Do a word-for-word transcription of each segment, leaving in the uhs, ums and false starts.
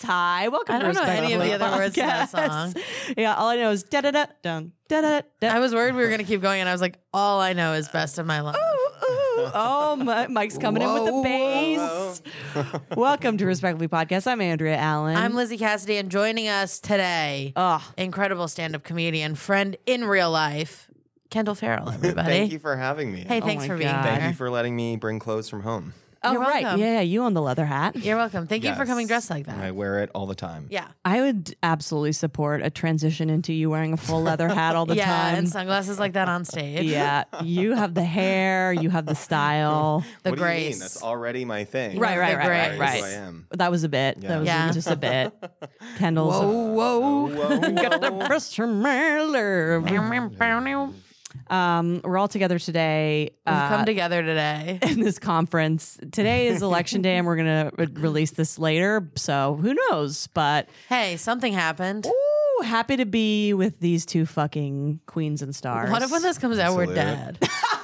That's high. Welcome I to don't know any of the Respectfully other words to that Podcast. song. Yeah, all I know is da da da dun da da da. I was worried we were going to keep going, and I was like, all I know is Best of My Life. Oh, my, Mike's coming in with the bass. Welcome to Respectfully Podcast. I'm Andrea Allen. I'm Lizzie Cassidy, and joining us today, Ugh. incredible stand-up comedian, friend in real life, Kendall Farrell, everybody. Thank you for having me. Hey, thanks my for being God. here. Thank you for letting me bring clothes from home. Oh, You're right. welcome. Yeah, you own the leather hat. You're welcome. Thank you for Yes. coming dressed like that. I wear it all the time. Yeah. I would absolutely support a transition into you wearing a full leather hat all the yeah, time. and sunglasses like that on stage. Yeah, you have the hair, you have the style. The what grace. do you mean? That's already my thing. Right, right, the right, right, grace. right. Who I am. That was a bit. Yeah. That was Yeah. just a bit. Kendall's. Whoa, whoa. Whoa, Gotta whoa. press your nerve. We've Um, we're all together today. Uh, come together today. in this conference. Today is election day, and we're gonna re- release this later. So who knows? But Hey, something happened. ooh, happy to be with these two fucking queens and stars. What if when this comes out, we're Salute. dead?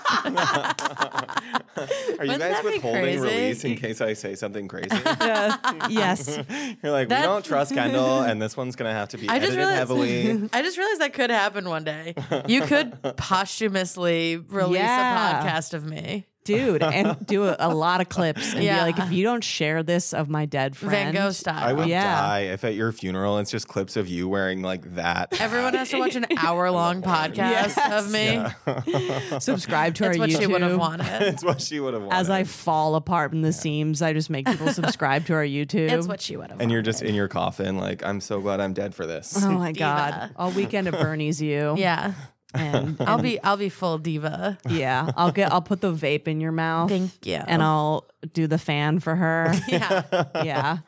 Are you Wouldn't guys that be withholding crazy? release in case I say something crazy? Uh, yes. You're like, That- we don't trust Kendall, and this one's going to have to be I just edited realized- heavily. I just realized that could happen one day. You could posthumously release Yeah. a podcast of me. Dude, and do a, a lot of clips and Yeah. be like, if you don't share this of my dead friend, Van Gogh style. I would Yeah. die if at your funeral it's just clips of you wearing like that. Everyone has to watch an hour long podcast Yes. of me. subscribe to That's our what YouTube. she would have wanted. It's what she would have wanted. As I fall apart in the seams, I just make people subscribe to our YouTube. It's what she would have and wanted. you're just in your coffin, like, I'm so glad I'm dead for this. Oh my Diva. god! All weekend at Bernie's, you. Yeah. and, I'll and- be I'll be full diva. Yeah, I'll get. I'll put the vape in your mouth. Thank you. And I'll do the fan for her. Yeah. Yeah.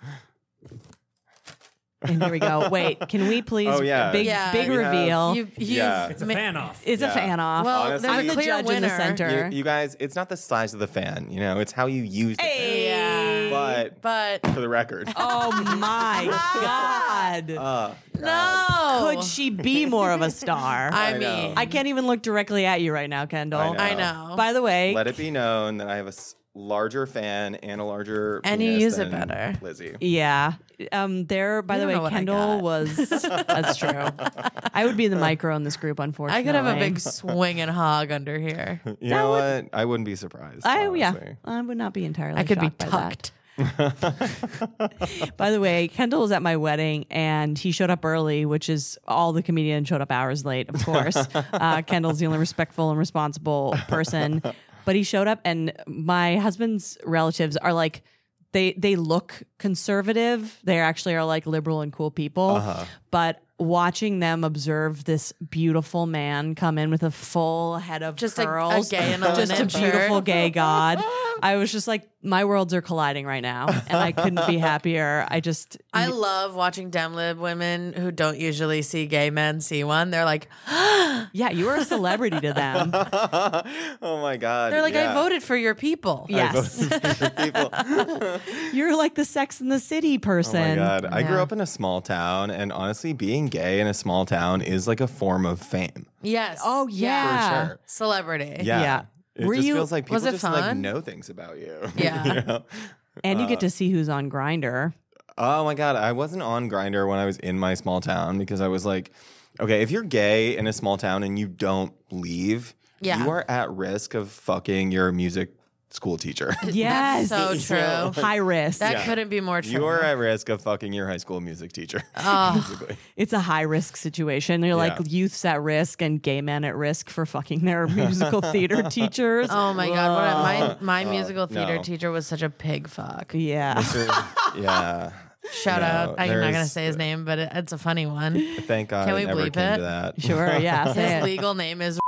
And here we go. Wait, can we please? Oh, yeah. Big Yeah. big We have- reveal. You, you've Yeah. It's a ma- fan off. it's Yeah. a fan off. Well, Honestly, there's I'm a the clear judge winner. in the center. You, you guys, it's not the size of the fan, you know, it's how you use the Hey. But But fan, for the record. Oh my god! Uh, no. Could she be more of a star? I I know. mean, I can't even look directly at you right now, Kendall. I know. I know. By the way, let it be known that I have a s- larger fan and a larger And you penis use it than better. Lizzie. yeah. Um. There. By You the don't know way, what I Kendall got. was. That's true. I would be the micro in this group, unfortunately. I could have a big swinging hog under here. You know what? I wouldn't be surprised. I yeah. honestly. I would not be entirely. I could be shocked by that. tucked. By the way, Kendall was at my wedding and he showed up early, which is all the comedians showed up hours late, of course. uh, Kendall's the only respectful and responsible person. But he showed up and my husband's relatives are like, they they look conservative. They actually are like liberal and cool people. Uh-huh. But watching them observe this beautiful man come in with a full head of Just a- a curls, gay in a just a linen beautiful shirt. gay god. I was just like, my worlds are colliding right now, and I couldn't be happier. I just, I love watching dem lib women who don't usually see gay men see one. They're like, yeah, you were a celebrity to them. Oh my god. they're like, yeah. I voted for your people. Yes, People. you're like the Sex and the City Oh person. my god. I grew Yeah. up in a small town, and honestly, being gay in a small town is like a form of fame. Yes. Oh yeah, For sure. Celebrity. Yeah. Yeah. It Were just you- feels like people was it just like fun? know things about you. Yeah. You know? and you Uh, get to see who's on Grindr. Oh my god, I wasn't on Grindr when I was in my small town because I was like, okay, if you're gay in a small town and you don't leave, Yeah. you are at risk of fucking your music school teacher. Yes, so true. High risk. That Yeah. couldn't be more true. You are at risk of fucking your high school music teacher. Oh. basically. It's a high risk situation. You're like Yeah. youths at risk and gay men at risk for fucking their musical theater teachers. Oh my god! What a, my my Uh, musical theater no. teacher was such a pig fuck. Yeah. yeah. Shout No, out! I'm not gonna there's- say his name, but it, it's a funny one. Thank God Can I we never bleep came it? to that. Sure. Yeah. Say His it. legal name is.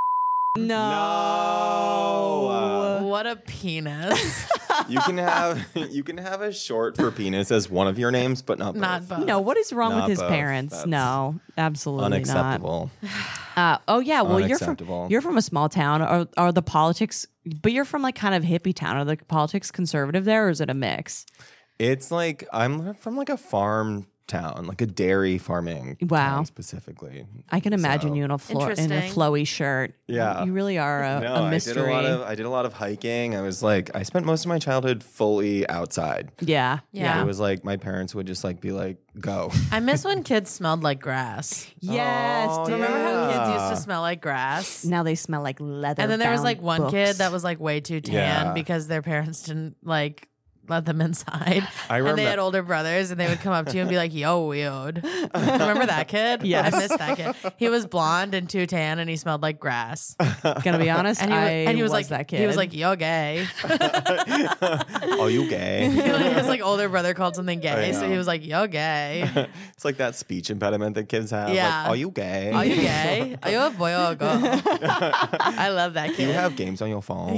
No. What a penis! You can have you can have a short for penis as one of your names, but not both. Not both. No, what is wrong Not with his both. parents? That's No, absolutely Unacceptable. not. Uh, oh yeah, well you're from Unacceptable. you're from a small town. Are are the politics? But you're from like kind of hippie town. Are the politics conservative there, or is it a mix? It's like I'm from like a farm town, like a dairy farming Wow. town specifically. I can imagine So- you in a flo- in a Interesting. flowy shirt. Yeah. You really are a, No, a I mystery. did a lot of I did a lot of hiking. I was like I spent most of my childhood fully outside. yeah. Yeah. It was like my parents would just like be like, "Go." I miss when kids smelled like grass. Yes. Oh, dude. Remember how kids Yeah. used to smell like grass? Now they smell like leather. And then there was bound like one books. kid that was like way too tan Yeah. because their parents didn't like let them inside. I and they remem- had older brothers and they would come up to you and be like, yo, weird. Remember that kid? Yes. I missed that kid. He was blonde and too tan and he smelled like grass. Gonna be honest, And he, wa- I and he was, like, that kid. he was like, you're gay. Are you gay? His like older brother called something gay. I So know. he was like, you're gay. It's like that speech impediment that kids have. Yeah. Like, are you gay? Are you gay? Are you a boy or a girl? I love that Do kid. you have games on your phone?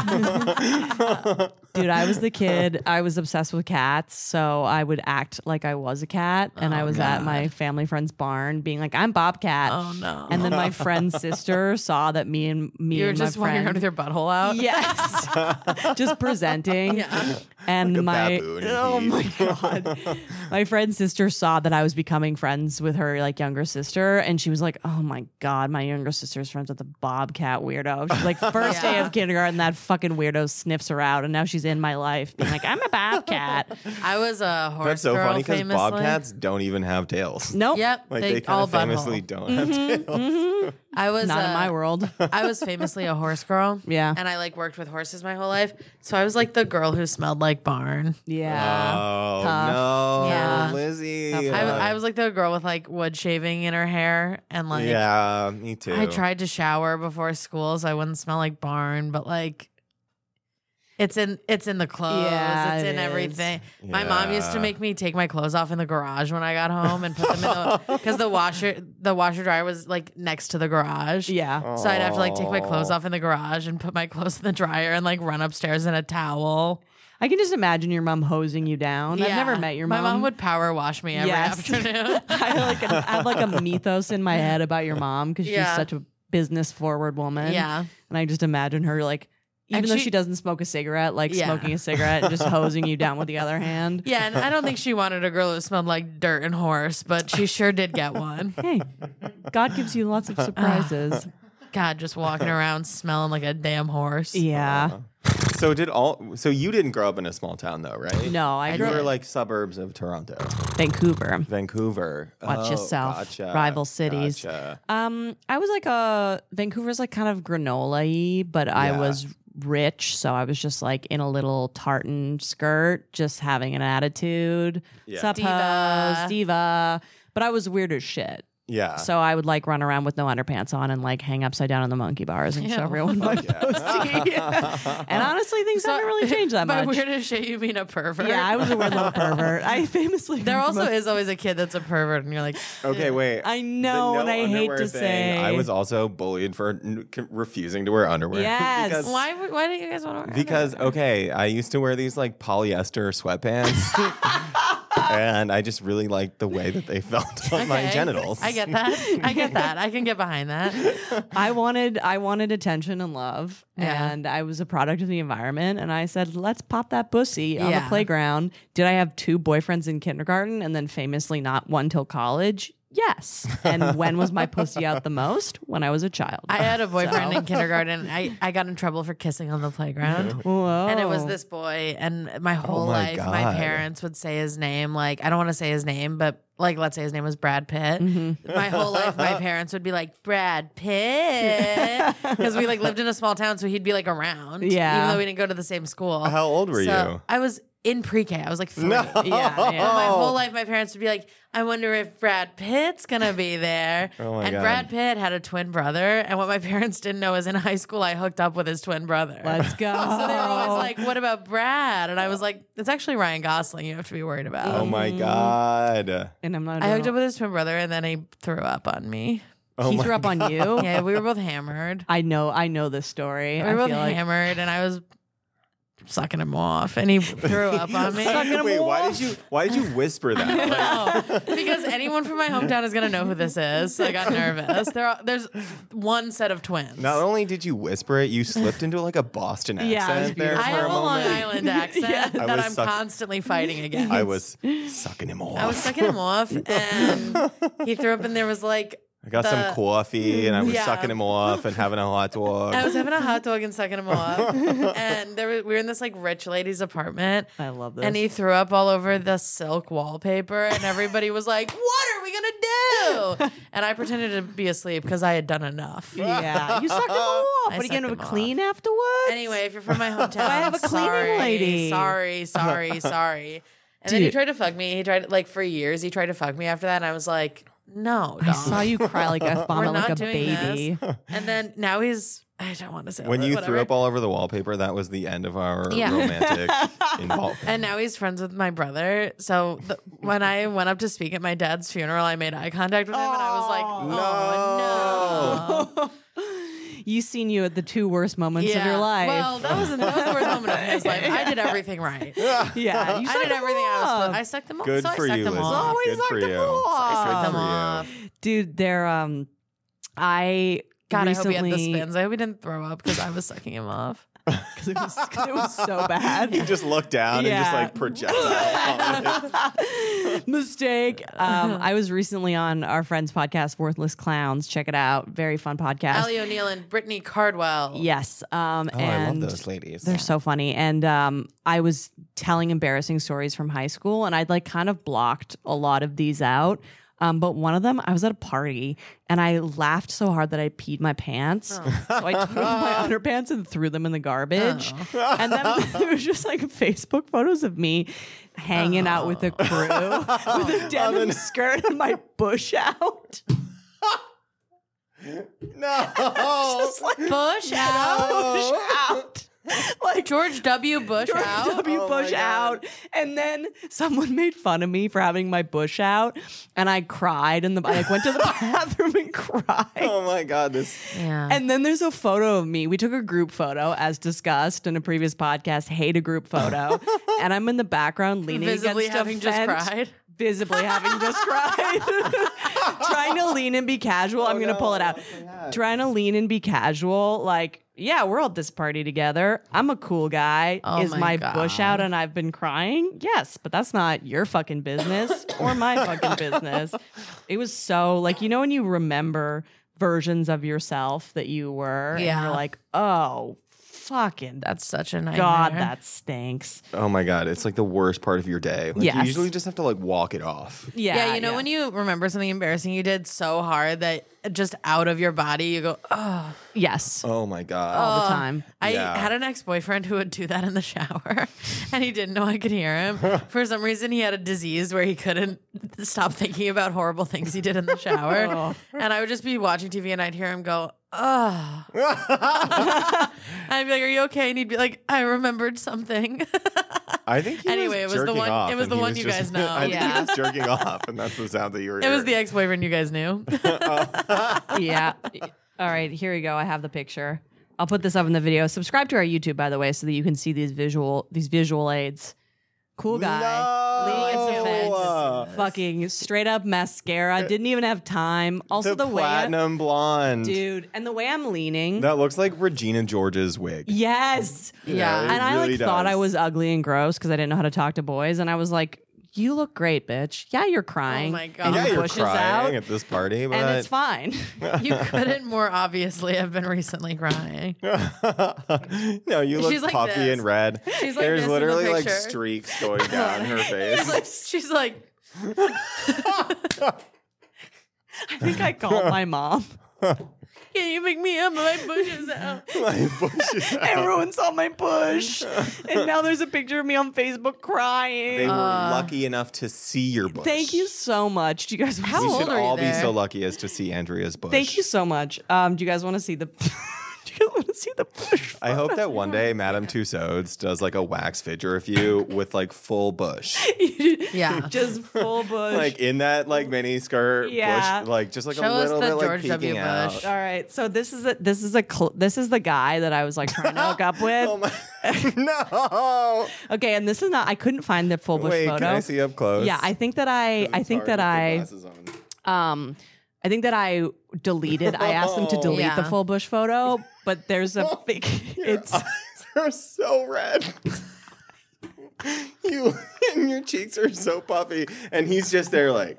Dude, I was the kid. I was obsessed with cats, so I would act like I was a cat, and I was at my family friend's barn, being like, "I'm Bobcat." Oh, no. And then my friend's sister saw that me and me You were and just my walking friend, around with your butthole out? yes, just presenting. Yeah. And Like a my baboon in oh heat. my god, my friend's sister saw that I was becoming friends with her like younger sister, and she was like, "Oh my god, my younger sister's friends with the Bobcat weirdo." She's like, first day Yeah. of kindergarten, that fucking weirdo sniffs her out, and now she's in my life, being like, "I'm a Bobcat." I was a horse That's so girl, funny because famously. bobcats don't even have tails. Nope, Yep, Like they, they, kind all of famously butthole. don't have tails. I was not uh, in my world. I was famously a horse girl. Yeah. and I like worked with horses my whole life, so I was like the girl who smelled like barn. Yeah, Oh Tough. no, Yeah. Lizzie. Tough I, was, Uh, I was like the girl with like wood shaving in her hair, and like yeah, me too. I tried to shower before school so I wouldn't smell like barn, but like. It's in it's in the clothes. Yeah, it's it in is. everything. My mom used to Yeah. make me take my clothes off in the garage when I got home and put them in the because the washer the washer dryer was like next to the garage. yeah. So I'd have to like take my clothes Aw. off in the garage and put my clothes in the dryer and like run upstairs in a towel. I can just imagine your mom hosing you down. I've Yeah. never met your My mom. mom would power wash me every Yes. afternoon. I like a, I have like a mythos in my head about your mom because she's Yeah. such a business forward woman. Yeah. and I just imagine her like. Even And though she- she doesn't smoke a cigarette, like Yeah. smoking a cigarette and just hosing you down with the other hand. Yeah, and I don't think she wanted a girl who smelled like dirt and horse, but she sure did get one. Hey, God gives you lots of surprises. God, just walking around smelling like a damn horse. Yeah. So did all? So you didn't grow up in a small town though, right? No, I You grew were up like suburbs of Toronto, Vancouver. Vancouver. Watch Oh, yourself. Gotcha, Rival cities. Gotcha. Um, I was like a Vancouver's like kind of granola-y, but I Yeah. was rich, so I was just like in a little tartan skirt, just having an attitude. Yeah. Suppose Diva. diva. But I was weird as shit. Yeah. So I would like run around with no underpants on and like hang upside down in the monkey bars and show Ew. everyone my pussy. And honestly, things haven't really changed that By much. weird as shit, you mean a pervert? Yeah, I was a weird little pervert. I famously There come also from a- is always a kid that's a pervert, and you're like, Okay, wait. I The know, no and I hate underwear to thing, say. I was also bullied for n- c- refusing to wear underwear. Yes. because, why? would- Why didn't you guys want to wear? because okay, I used to wear these like polyester sweatpants, and I just really liked the way that they felt on my Okay. genitals. I get that. I get that. I can get behind that. I wanted I wanted attention and love, Yeah. and I was a product of the environment. And I said, "Let's pop that pussy on the Yeah. playground." Did I have two boyfriends in kindergarten, and then famously not one till college? Yes. And when was my pussy out the most? When I was a child. I had a boyfriend So- in kindergarten. I, I got in trouble for kissing on the playground. Whoa. And it was this boy, and my whole Oh my life, my God. parents would say his name. Like, I don't want to say his name, but like, let's say his name was Brad Pitt. Mm-hmm. My whole life, my parents would be like, Brad Pitt. Because we like lived in a small town, so he'd be like around. Yeah. Even though we didn't go to the same school. How old were So you? I was in pre-K. I was like three. No. Yeah, yeah. And my whole life, my parents would be like, I wonder if Brad Pitt's gonna be there. Oh my and God. Brad Pitt had a twin brother. And what my parents didn't know is in high school, I hooked up with his twin brother. Let's go. So they were always like, what about Brad? And I was like, it's actually Ryan Gosling you have to be worried about. Oh my god. and I'm not. I hooked up with his twin brother and then he threw up on me. Oh he my threw up on you. Yeah, we were both hammered. I know. I know this story. We I were both feel like hammered and I was sucking him off, and he threw up on me. Sucking him Wait, why off. did you why did you whisper that? Like, No, because anyone from my hometown is gonna know who this is. So I got nervous. There, are, there's one set of twins. not only did you whisper it, you slipped into like a Boston accent Yeah, it was there beautiful. I for have a a Long moment. Island accent Yeah. I that was I'm suck- constantly fighting against. I was sucking him off. I was sucking him off, and he threw up, and there was like I got the- some coffee and I was Yeah. sucking him off and having a hot dog. I was having a hot dog and sucking him off, and there was, we were in this like rich lady's apartment, I love this. and he threw up all over the silk wallpaper, and everybody was like, "What are we gonna do?" And I pretended to be asleep because I had done enough. yeah, you sucked him off. I What are you going to sucked him clean afterwards? Anyway, if you're from my hometown, I have a cleaning sorry, lady. Sorry, sorry, sorry. And then he Dude. tried to fuck me. He tried like for years. He tried to fuck me after that, and I was like, "No, I dog. saw you cry like a We're vomit not like a doing baby. this." And then now he's. I don't want to say when it, you whatever. threw up all over the wallpaper, that was the end of our Yeah. romantic involvement. And now he's friends with my brother. So the, when I went up to speak at my dad's funeral, I made eye contact with him, and I was like, "Oh no." You seen you at the two worst moments Yeah. of your life. Well, that was that was the worst moment of his life. I did everything right. yeah, you I sucked did him everything I was supposed. off. I sucked them off. Good so for I sucked you, them Lizzie. off. Oh, he Good sucked for them you. off. I sucked Good them for you. off. Dude, they're um, I God, recently, I hope he had the spins. I hope he didn't throw up because I was sucking him off. because it was, 'cause it was so bad. You just look down and just Yeah. like projectile vomit. Mistake. Um, I was recently on our friend's podcast, Worthless Clowns. Check it out. Very fun podcast. Allie O'Neill and Brittany Cardwell. Yes. Um, Oh, I and love those ladies. they're so funny. And um, I was telling embarrassing stories from high school, and I'd like kind of blocked a lot of these out. Um, but one of them, I was at a party and I laughed so hard that I peed my pants. So I took off my underpants and threw them in the garbage. And then there was just like Facebook photos of me hanging out with the crew with a denim skirt and my bush out. No. Just like Bush out. bush out. Like George W. Bush George out. W. Oh my Bush God. out. And then someone made fun of me for having my bush out. And I cried and the, I like went to the bathroom and cried. Oh my god, this Yeah. And then there's a photo of me. We took a group photo, as discussed in a previous podcast. Hate a group photo. And I'm in the background leaning Visibly against having a just fence, cried. Visibly having just cried. Trying to lean and be casual. I'm Oh, gonna no. pull it out. Oh my God. Trying to lean and be casual. Like, yeah, we're all at this party together. I'm a cool guy. Oh Is my my God. bush out and I've been crying? Yes, but that's not your fucking business or my fucking business. It was so like, you know, when you remember versions of yourself that you were, and Yeah. you're like, oh, fucking That's such a nightmare. God, that stinks. Oh my god, it's like the worst part of your day. Like, Yes. You usually just have to like walk it off. Yeah, Yeah, you know when you remember something embarrassing you did so hard that just out of your body you go, oh. yes, Oh my god. all the time. I Yeah. had an ex-boyfriend who would do that in the shower and he didn't know I could hear him. For some reason he had a disease where he couldn't stop thinking about horrible things he did in the shower. Oh. And I would just be watching T V and I'd hear him go, oh. I'd be like, are you okay? And he'd be like, I remembered something. I think he Anyway, was it was the jerking one- off it was and the he one you just- guys know. I think Yeah. he was jerking off, and that's the sound that you were It was the hearing. ex-boyfriend you guys knew. Yeah. All right, here we go. I have the picture. I'll put this up in the video. Subscribe to our YouTube, by the way, so that you can see these visual these visual aids. Cool guy. No. Leaning against the fence. Uh, Fucking straight up mascara. Didn't even have time. Also the the, way I- platinum blonde. dude, and the way I'm leaning. That looks like Regina George's wig. Yes. Yeah. it And I like really thought I does. was ugly and gross because I didn't know how to talk to boys, and I was like, "You look great, bitch. Yeah, you're crying. Oh my God. And Yeah, your you're bush is crying out, at this party, but and it's fine." You couldn't more obviously have been recently crying. no, you look She's like puffy this. and red. She's like There's this in the literally like picture. streaks going down her face. She's like, I think I called my mom. can you make me up? My bush is out. My bush is out. Everyone saw my bush, and now there's a picture of me on Facebook crying. They were lucky enough to see your bush. Thank you so much. Do you guys? How We old should are you all be there? so lucky as to see Andrea's bush. Thank you so much. Um, do you guys want to see the? Do you guys want to see the bush. I hope that one day Madame Tussauds does like a wax figure of you with like full bush. Yeah. Just full bush. Like in that like mini skirt Yeah. bush, like just like Show a us little the bit like George W. peeking out. Bush. All right, so this is a this is a cl- this is the guy that I was like trying to hook up with. Oh my no! Okay, and this is not. I couldn't find the full bush Wait, photo. can I see up close? Yeah, I think that I I It's think hard that with the I glasses on. um I think that I deleted. I asked them to delete Yeah. the full bush photo, but there's a fake. It's They're so red. You and your cheeks are so puffy, and he's just there like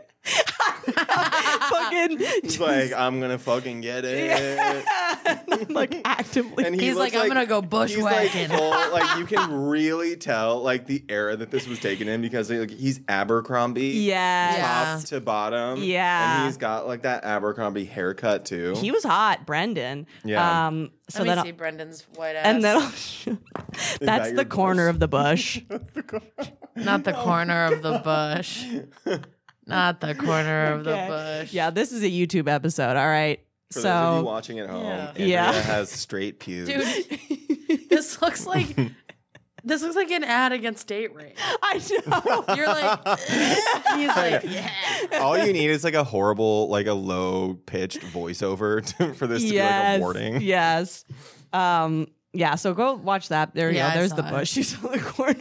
fucking he's like I'm gonna fucking get it. like actively. And he He's looks like, I'm gonna go bushwhacking. He's like, full, like you can really tell like the era that this was taken in because like, he's Abercrombie, Yes. Yeah. top to bottom, Yeah. and he's got like that Abercrombie haircut too. He was hot, Brendan. Yeah. Um. So Let me then, see Brendan's white ass. and then I'll show- that's that the your corner bush? of the bush. Not the corner of the bush. Not the corner of the Okay. bush. Yeah, this is a YouTube episode. All right. For those of you so watching at home, Yeah. Andrea Yeah. has straight pubes. Dude, this looks like this looks like an ad against date rape. I know. You're like, he's like, yeah. All you need is like a horrible, like a low pitched voiceover to, for this to be like a warning. Yes. Um, yeah, so go watch that. There you Yeah, I go. There's saw the it. bush. She's on the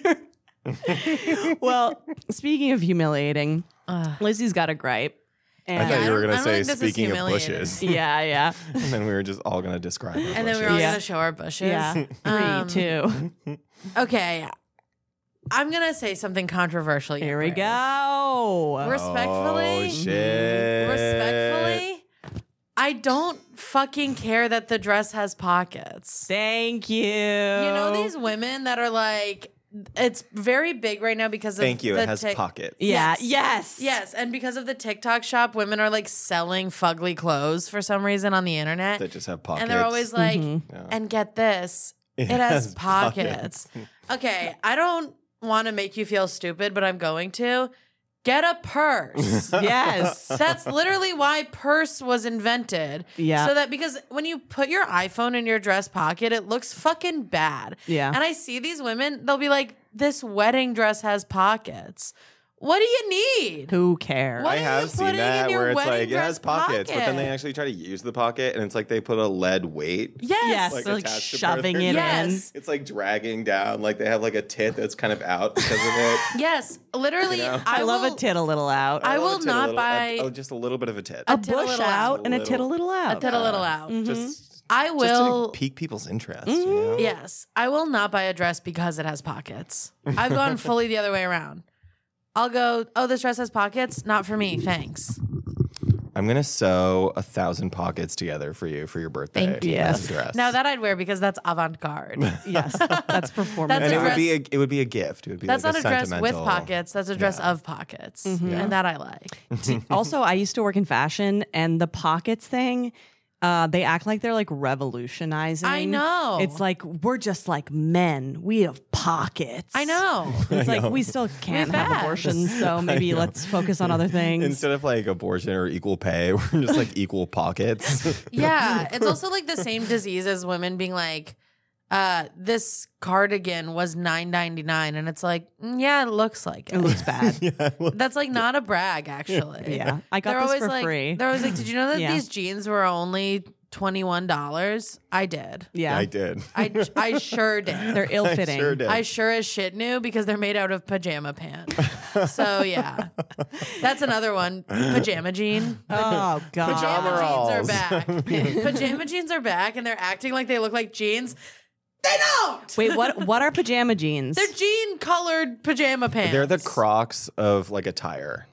corner. Well, speaking of humiliating, Ugh. Lizzie's got a gripe. I And thought I you were don't- gonna I don't say think this is speaking of humiliating. bushes, yeah, yeah. and then we were just all gonna describe. Our And then we were all bushes. Yeah. gonna show our bushes. Yeah. Three, Um, two. Okay. I'm gonna say something controversial. yet Here we brave. go. Respectfully. Oh shit! Respectfully, I don't fucking care that the dress has pockets. Thank you. You know these women that are like, it's very big right now because of Thank you. the It has tic- pockets. Yeah. Yes. Yes. Yes, and because of the TikTok shop, women are like selling fugly clothes for some reason on the internet. that just have pockets. And they're always like, Mm-hmm. Yeah. and get this, It it, has, has pockets. Okay, I don't want to make you feel stupid, but I'm going to. Get a purse. Yes. That's literally why purse was invented. Yeah. So that because when you put your iPhone in your dress pocket, it looks fucking bad. Yeah. And I see these women, they'll be like, this wedding dress has pockets. What do you need? Who cares? What I are you have seen putting in that your where it's wedding like it has dress pockets, but then they pocket? actually try to use the pocket, and it's like they put a lead weight. Yes. Yes. Like they're like attached to shoving further- it Yes. It's like dragging down, like they have like a tit that's kind of out because of it. Yes. Literally, You know? in. I, I, love will, a tit a little out. I love will a tit a not little- buy oh, just a little bit of a tit. a tit a bush little out out. and a A tit a little out. a tit a little out. Just, I just will. to pique people's interest. Mm-hmm. You know? Yes, I will not buy a dress because it has pockets. I've gone fully the other way around. I'll go, oh, this dress has pockets? Not for me, thanks. I'm gonna sew a thousand pockets together for you for your birthday. Thank you. Yes. Dress. Now that I'd wear because that's avant-garde. Yes. That's performance. That's and a it would be a dress- it would be a gift. It would be That's like not a a dress with sentimental- pockets. That's a dress Yeah. of pockets. Mm-hmm. And that I like. Also, I used to work in fashion, and the pockets thing, uh, they act like they're like revolutionizing. I know. It's like we're just like men. We have pockets. I know. It's like we still can't We've have had. abortions, so maybe let's focus on other things. Instead of like abortion or equal pay, we're just like equal pockets. Yeah. It's also like the same disease as women being like, uh, this cardigan was nine ninety-nine. And it's like, mm, yeah, it looks like It it. looks bad. yeah, well, That's like not a brag, actually. Yeah, I got They're this always for like, free. They're always like, did you know that Yeah. these jeans were only twenty-one dollars? I did. Yeah, I did. I, I sure did. they're ill-fitting. sure did. I sure as shit knew because they're made out of pajama pants. So yeah, that's another one. Pajama jean. Oh god. Pajama Pajama jeans are rolls. back. Pajama jeans are back, and they're acting like they look like jeans. They don't. Wait, what? What are pajama jeans? They're jean colored pajama pants. They're the Crocs of like attire.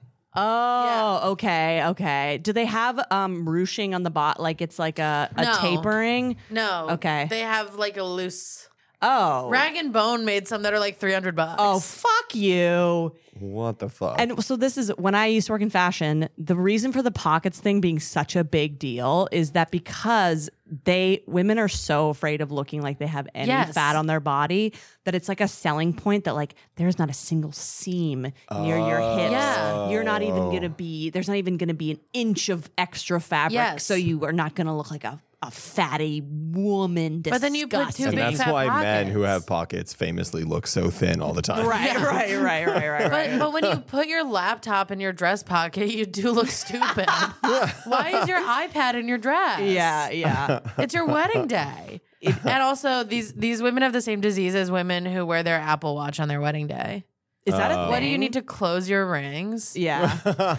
Oh, okay, okay. Do they have um ruching on the bot? Like it's like a, a No. tapering? No. Okay. They have like a loose. Oh. Rag and Bone made some that are like three hundred bucks. Oh, fuck you. What the fuck? And so this is when I used to work in fashion, the reason for the pockets thing being such a big deal is that because they women are so afraid of looking like they have any Yes. fat on their body that it's like a selling point that like there's not a single seam near your hips. Yeah. You're not even going to be there's not even going to be an inch of extra fabric Yes. so you are not going to look like a a fatty woman. But then you put two disgusting. And big that's fat why men who pockets. have pockets famously look so thin all the time. Right, right, right, right, right, But right. but when you put your laptop in your dress pocket, you do look stupid. Why is your iPad in your dress? Yeah, yeah. It's your wedding day. And also, these these women have the same disease as women who wear their Apple Watch on their wedding day. Is that a Oh. thing? What do you need to close your rings? Yeah.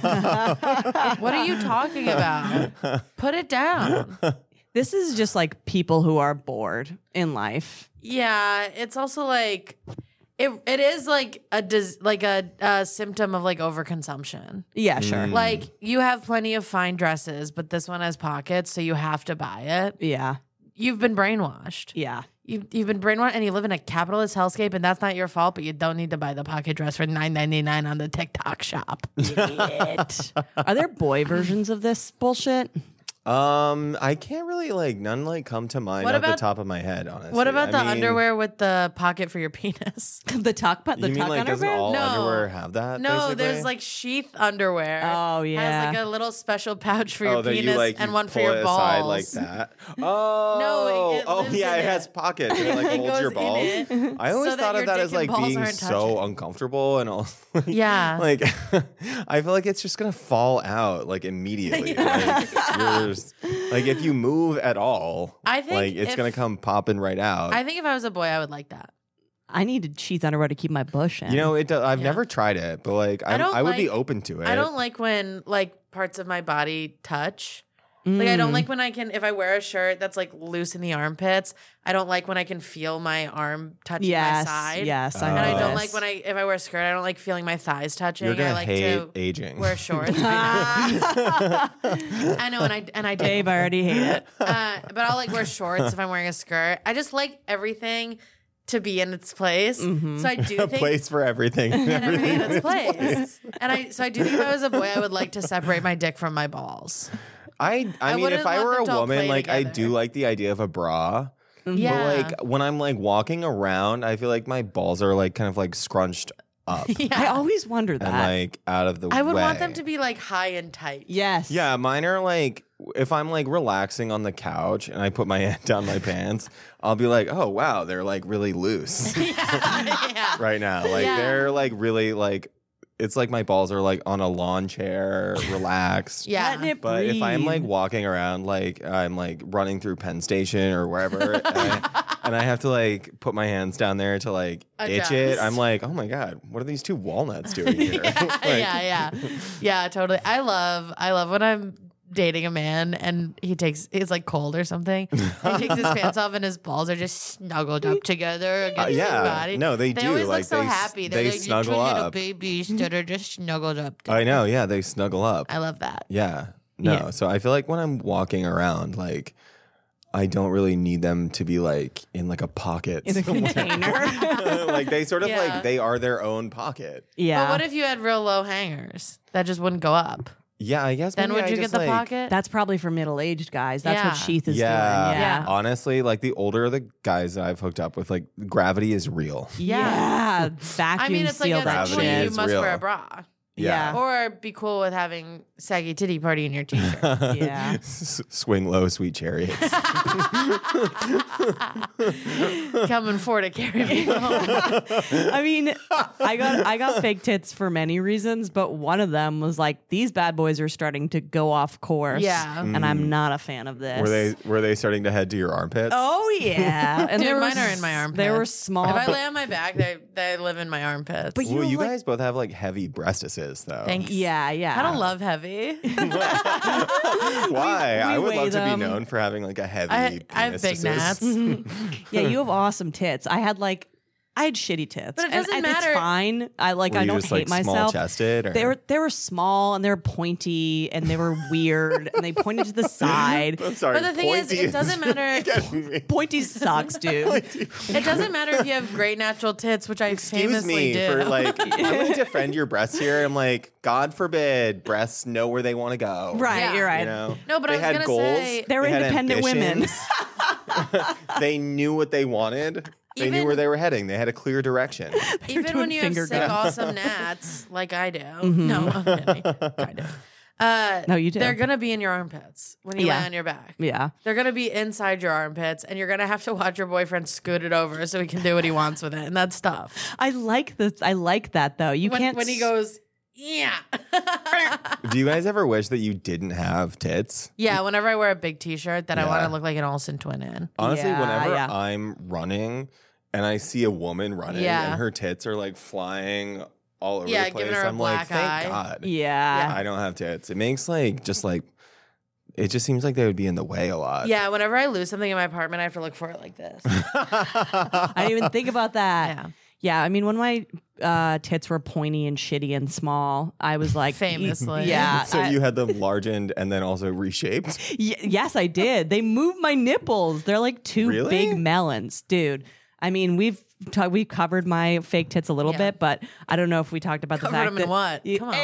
What are you talking about? Put it down. This is just like people who are bored in life. Yeah, it's also like it. It is like a dis, like a, a symptom of like overconsumption. Yeah, sure. Mm. Like you have plenty of fine dresses, but this one has pockets, so you have to buy it. Yeah, You've been brainwashed. yeah. You, you've been brainwashed, and you live in a capitalist hellscape, and that's not your fault. But you don't need to buy the pocket dress for nine ninety nine on the TikTok shop. Idiot. Are there boy versions of this bullshit? Um, I can't really like none like come to mind What off the about- top of my head. Honestly, What about I the mean, underwear with the pocket for your penis? the tuck, but the You mean tuck like doesn't underwear. all No. underwear have that? No, basically? there's like sheath underwear. Oh, yeah. has like a little special pouch for your oh, that penis you like and you one for pull your it balls. aside like that. Oh, it oh lives yeah, in it it. has pockets and it like It holds goes your in balls. it, I always so that thought your of that dick as and like balls being aren't so touching. uncomfortable and all. Yeah. like I feel like it's just gonna fall out like immediately. Like, you're just- like if you move at all, I think like it's if- gonna come popping right out. I think if I was a boy, I would like that. I needed sheath underwear to keep my bush in. you know, it. do- I've Yeah. never tried it, but like I I, don't I would be like- open to it. I don't like when like parts of my body touch. Like I don't Mm. like when I can if I wear a shirt that's like loose in the armpits. I don't like when I can feel my arm touching Yes, my side. yes, I And know I don't this. like when I if I wear a skirt, I don't like feeling my thighs touching. You're gonna I like hate to aging. wear shorts. I know. I know, and I and I do. Babe, I already hate it. Uh, but I'll like wear shorts if I'm wearing a skirt. I just like everything to be in its place. So I do a think place for everything. and everything in its place. And I so I do think if I was a boy, I would like to separate my dick from my balls. I I, I mean, wouldn't if I want were them a to all woman, play like I together. do like the idea of a bra. Yeah. But like when I'm like walking around, I feel like my balls are like kind of like scrunched up I always wonder that. and like out of the way. I would want them to be like high and tight. yes. Yeah, mine are like if I'm like relaxing on the couch and I put my hand down my pants, I'll be like, oh wow, they're like really loose yeah. right now. Like Yeah. they're like really like it's like my balls are like on a lawn chair, relaxed. Yeah. Letting it But if I'm like breathe. walking around, like I'm like running through Penn Station or wherever, and, I, and I have to like put my hands down there to like itch it, Adjust. I'm like, oh my god, what are these two walnuts doing here? yeah, Like, yeah, yeah, yeah, totally. I love, I love when I'm dating a man and he takes, he's like cold or something. He takes his pants off and his balls are just snuggled up together against Uh, his yeah. body. No, they They do. always Like, look so they s- happy. They're they like snuggle little, little up. babies that are just snuggled up. I know, yeah, they snuggle up. I love that. Yeah, no. Yeah. So I feel like when I'm walking around, like I don't really need them to be like in like a pocket. in a somewhere. container. like they sort of Yeah. like they are their own pocket. yeah. But what if you had real low hangers that just wouldn't go up? Yeah, I guess. Then maybe would I you just, get the like, pocket? That's probably for middle-aged guys. That's Yeah. what sheath is Yeah. doing. Yeah. Yeah. Honestly, like the older the guys that I've hooked up with, like gravity is real. Yeah. Vacuum I mean, it's like seal at that some point Gravity you is shit. must real. wear a bra. Yeah. Or be cool with having saggy titty party in your t-shirt. Yeah. S- Swing low, sweet chariots. Coming for to carry me home. I mean, I got I got fake tits for many reasons, but one of them was like these bad boys are starting to go off course. Yeah. And I'm not a fan of this. were they were they starting to head to your armpits? Oh yeah. And Dude, there mine were are in my s- armpits. They were small. If I but- lay on my back, they they live in my armpits. But you Well, have, you like- guys both have like heavy breastises, though. Thanks. yeah, yeah. I don't love heavy. Why? I would weigh love to them. be known for having like a heavy. I, I have big penises. gnats. Yeah, you have awesome tits. I had like I had shitty tits. But it And- doesn't and matter- It's fine. I like Were I you don't just hate like small myself. chested? Or? They were they were small and they were pointy and they were weird and they pointed to the side. I'm sorry. But the thing is, pointy it doesn't matter. getting me. Pointy sucks, dude. It doesn't matter if you have great natural tits, which I Excuse famously me do. for like. I'm going to defend your breasts here. I'm like, God forbid, breasts know where they want to go. Right, Yeah. you're right. You know. No, but I they was had gonna goals. say- They were had independent women. ambitions. They knew what they wanted. They knew Even- where they were heading. They had a clear direction. Even doing when you have finger sick, guns. awesome gnats, like I do. No, I'm kidding. Kind of. Uh, No, you do. They're gonna be in your armpits when you Yeah. lay on your back. Yeah. They're gonna be inside your armpits, and you're gonna have to watch your boyfriend scoot it over so he can do what he wants with it, and that's tough. I like this. I like that though. You When, can't when he goes, yeah, Do you guys ever wish that you didn't have tits? yeah. Whenever I wear a big T-shirt that I want Yeah. to look like an Olsen twin in. Honestly, Yeah, whenever yeah. I'm running and I see a woman running Yeah. and her tits are like flying all over Yeah, the place, giving her a I'm like, black thank eye. God. Yeah. I don't have tits. It makes like just like it just seems like they would be in the way a lot. Yeah, whenever I lose something in my apartment, I have to look for it like this. I didn't even think about that. Yeah. Yeah, I mean, when my uh, tits were pointy and shitty and small, I was like, Famously. yeah. So I- you had them largened and then also reshaped. y- yes, I did. They moved my nipples. They're like two Really? big melons, dude. I mean, we've ta- we covered my fake tits a little Yeah. bit, but I don't know if we talked about Covered the fact them that in what? Y- Come on.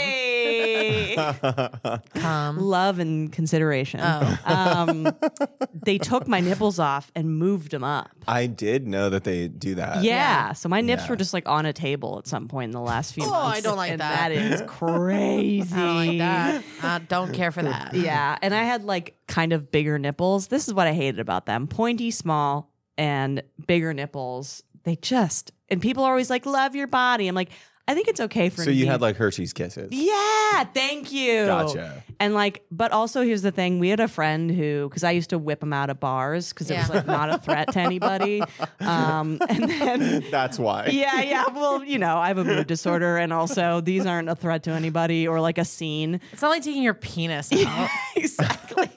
Hey. Come. Love and consideration. Oh. Um, they took my nipples off and moved them up. I did know that they do that. Yeah. So my nips Yeah. were just like on a table at some point in the last few Oh, months. I don't like and that. That is crazy. I don't like that. I don't care for that. Yeah. And I had like kind of bigger nipples. This is what I hated about them. Pointy, small, and bigger nipples. They just, and people are always like, love your body. I'm like, I think it's okay for So me. you had like Hershey's Kisses. Yeah, thank you. Gotcha. And like, but also here's the thing: we had a friend who, because I used to whip him out of bars because it was Yeah. like not a threat to anybody. Um, and then, That's why. yeah, yeah. Well, you know, I have a mood disorder, and also these aren't a threat to anybody or like a scene. It's not like taking your penis out. Exactly.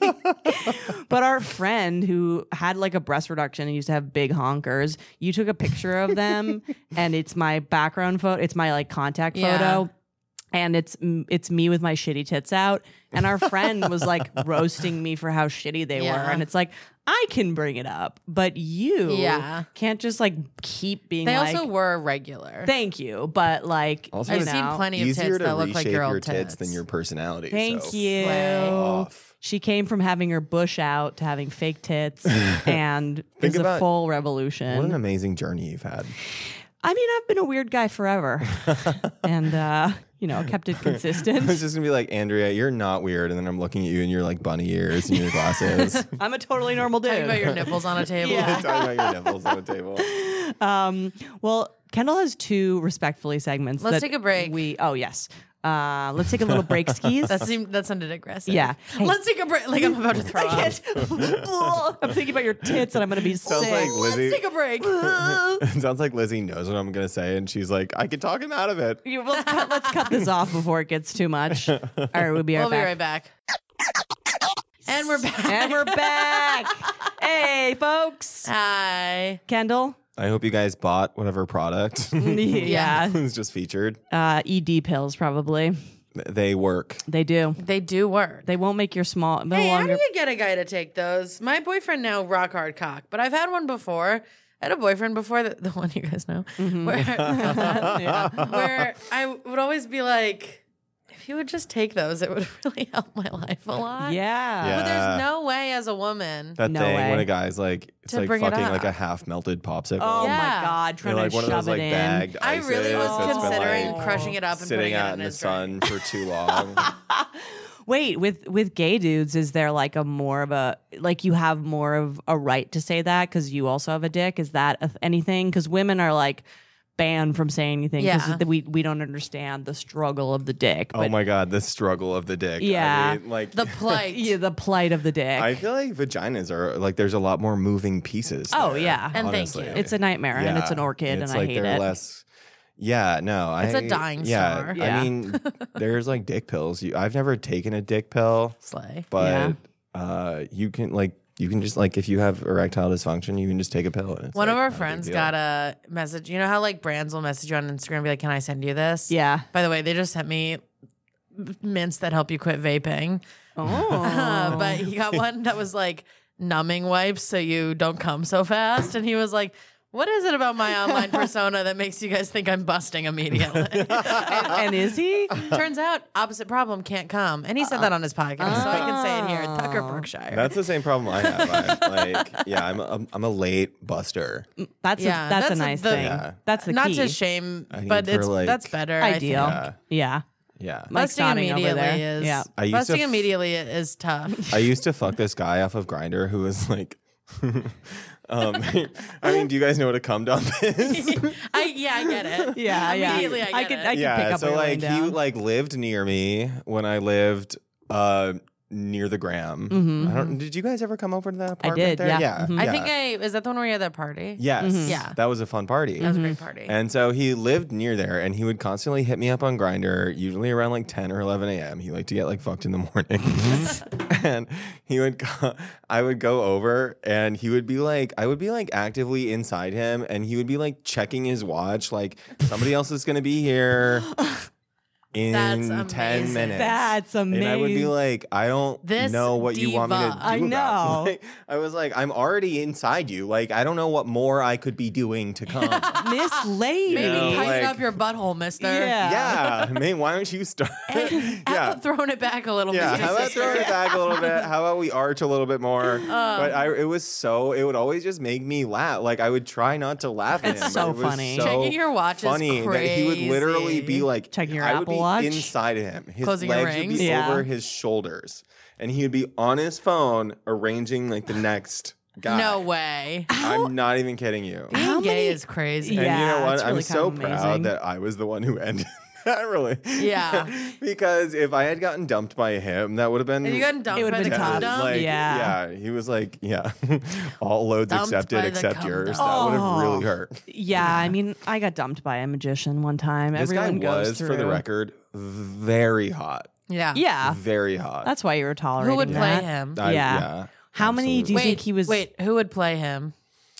But our friend who had like a breast reduction and used to have big honkers, you took a picture of them, and it's my background photo. It's my like contact Yeah. photo. And it's it's me with my shitty tits out, and our friend was like roasting me for how shitty they Yeah. were, and it's like I can bring it up, but you Yeah. can't just like keep being. They like, also were regular. thank you, but like Also, you I've know, seen plenty of Easier tits to that look reshape like your your old tits tits than your personality. Thank so you. Slay. off. She came from having her bush out to having fake tits, and Think it's a about full What an revolution. amazing journey you've had. I mean, I've been a weird guy forever, and uh, you know, kept it I was consistent. just gonna be like, Andrea, you're not weird, and then I'm looking at you and you're like bunny ears and your glasses. I'm a totally normal dude. Talking about your nipples on a table. Yeah. Talking about your nipples on the table. Um, well, Kendall has two respectfully segments. Let's that take a break. We oh yes. Uh, let's take a little break skis. That seemed that sounded aggressive. Yeah. Hey. Let's take a break. Like I'm about to throw I up. can't. I'm thinking about your tits, and I'm gonna be Sounds sick. like Lizzie. Let's take a break. It sounds like Lizzie knows what I'm gonna say, and she's like, I can talk him out of it. You- let's, cut, let's cut this off before it gets too much. All right, we'll be right We'll back. be right back. And we're back. And we're back. Hey, folks. Hi. Kendall. I hope you guys bought whatever product Yeah. was just featured. Uh, E D pills, probably. They work. They do. They do work. They won't make your small. No Hey, how longer. do you get a guy to take those? My boyfriend now rock hard cock, but I've had one before. I had a boyfriend before, the, the one you guys know, Mm-hmm. where, Yeah. where I would always be like, if you would just take those, it would really help my life a lot. Yeah. Yeah. But there's no way as a woman. That No thing way. when a guy's like, it's To like bring it fucking up. like a half melted popsicle. Oh Yeah. my God. Trying You're like to one of shove those like it in. bagged I ices really was that's been, considering like, crushing it up and putting sitting it out in in the his sun drink. for too long. Wait, with with gay dudes, is there like a more of a like you have more of a right to say that because you also have a dick? Is that a, anything? Because women are like banned from saying anything because Yeah. we we don't understand the struggle of the dick. Oh But my god, the struggle of the dick. Yeah. I mean, like The plight. yeah, the plight of the dick. I feel like vaginas are like there's a lot more moving pieces. Oh, there, yeah. And thank honestly. you. it's a nightmare and it's an Yeah. orchid, It's and like I hate they're it. less. Yeah, no, It's I, a dying yeah, star. Yeah. I mean, there's like dick pills. You, I've never taken a dick pill, Slay. but uh, you can like you can just like if you have erectile dysfunction, you can just take a pill. And it's, One like, of our not a big friends deal. got a message. You know how like brands will message you on Instagram and be like, can I send you this? Yeah. By the way, they just sent me mints that help you quit vaping. Oh. But he got one that was like numbing wipes so you don't come so fast. And he was like, what is it about my online persona that makes you guys think I'm busting immediately? and is he? Turns out, opposite problem, can't come. And he said that on his podcast, so I can say it here. Tucker Berkshire. That's the same problem I have. I, like, yeah, I'm a, I'm a late buster. That's Yeah, a, that's, that's a a- nice the- thing. Yeah. That's the Not key. to shame, I need but for, it's like, that's better. I Ideal. think. Yeah. Yeah. Yeah. Mike's Busting nodding over immediately there. is Yeah. I used to busting f- immediately is tough. I used to fuck this guy off of Grindr who was like, um, I mean, do you guys know what a cum dump is? I yeah, I get it. Yeah, yeah. Immediately, I get could, it. I could yeah, pick up so where you're like laying he down. like lived near me when I lived uh near the Gram. Mhm. I don't. Did you guys ever come over to that apartment did, there? yeah. Yeah. Mhm. I yeah. think I is that the one where you had that party? Yes. Mhm. Yeah. That was a fun party. That was a great party. And so he lived near there, and he would constantly hit me up on Grindr, usually around like ten or eleven a.m. He liked to get like fucked in the morning, and he would, go, I would go over, and he would be like, I would be like actively inside him, and he would be like checking his watch, like somebody else is gonna be here in That's ten amazing. minutes. That's amazing. And I would be like, I don't This know what you want me to do. diva. I about know. it. Like, I was like, I'm already inside you. Like, I don't know what more I could be doing to come. Miss Lady. Maybe know, tighten like- up your butthole, mister. Yeah. yeah, I mean, why don't you start? How about throwing it back a little Yeah, bit? how about throwing it back a little bit? How about we arch a little bit more? Uh. but I, it was so, it would always just make me laugh. Like I would try not to laugh at It's him. but so it was funny. so Checking your watch is funny that he would literally be crazy. like, Checking your I would Apple be Watch? inside of him. His Closing your legs would be rings? Yeah. over his shoulders. And he would be on his phone arranging like the next guy. No way. I'm not even kidding you. Being How gay many- is crazy. And you Yeah, know what? it's I'm really so kind of proud amazing. that I was the one who ended that really. Yeah. because if I had gotten dumped by him, that would have been Have you gotten dumped It would've by the been cum tough. dump? like, Yeah. yeah. He was like, yeah, all loads Dumped accepted by the except cum yours. dump. That would have Oh. really hurt. Yeah, I mean, I got dumped by a magician one time. This Everyone guy goes was, through. for the record, very hot. Yeah. Yeah, Very hot. that's why you were tolerating Who would play that. him? I- yeah. yeah. How many do you wait, think he was? Wait, who would play him?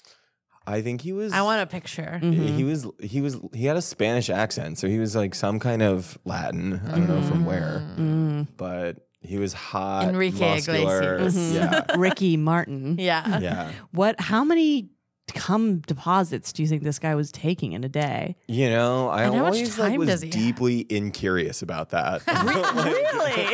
I think he was. I want a picture. Mhm. He was. He was. He had a Spanish accent, so he was like some kind of Latin. I don't know from where, Mm. but he was hot. Enrique muscular. Iglesias. Mhm. Yeah. Ricky Martin. Yeah. Yeah. What? How many cum deposits do you think this guy was taking in a day? You know, I And how much always like time was does he have? deeply incurious about that. Really?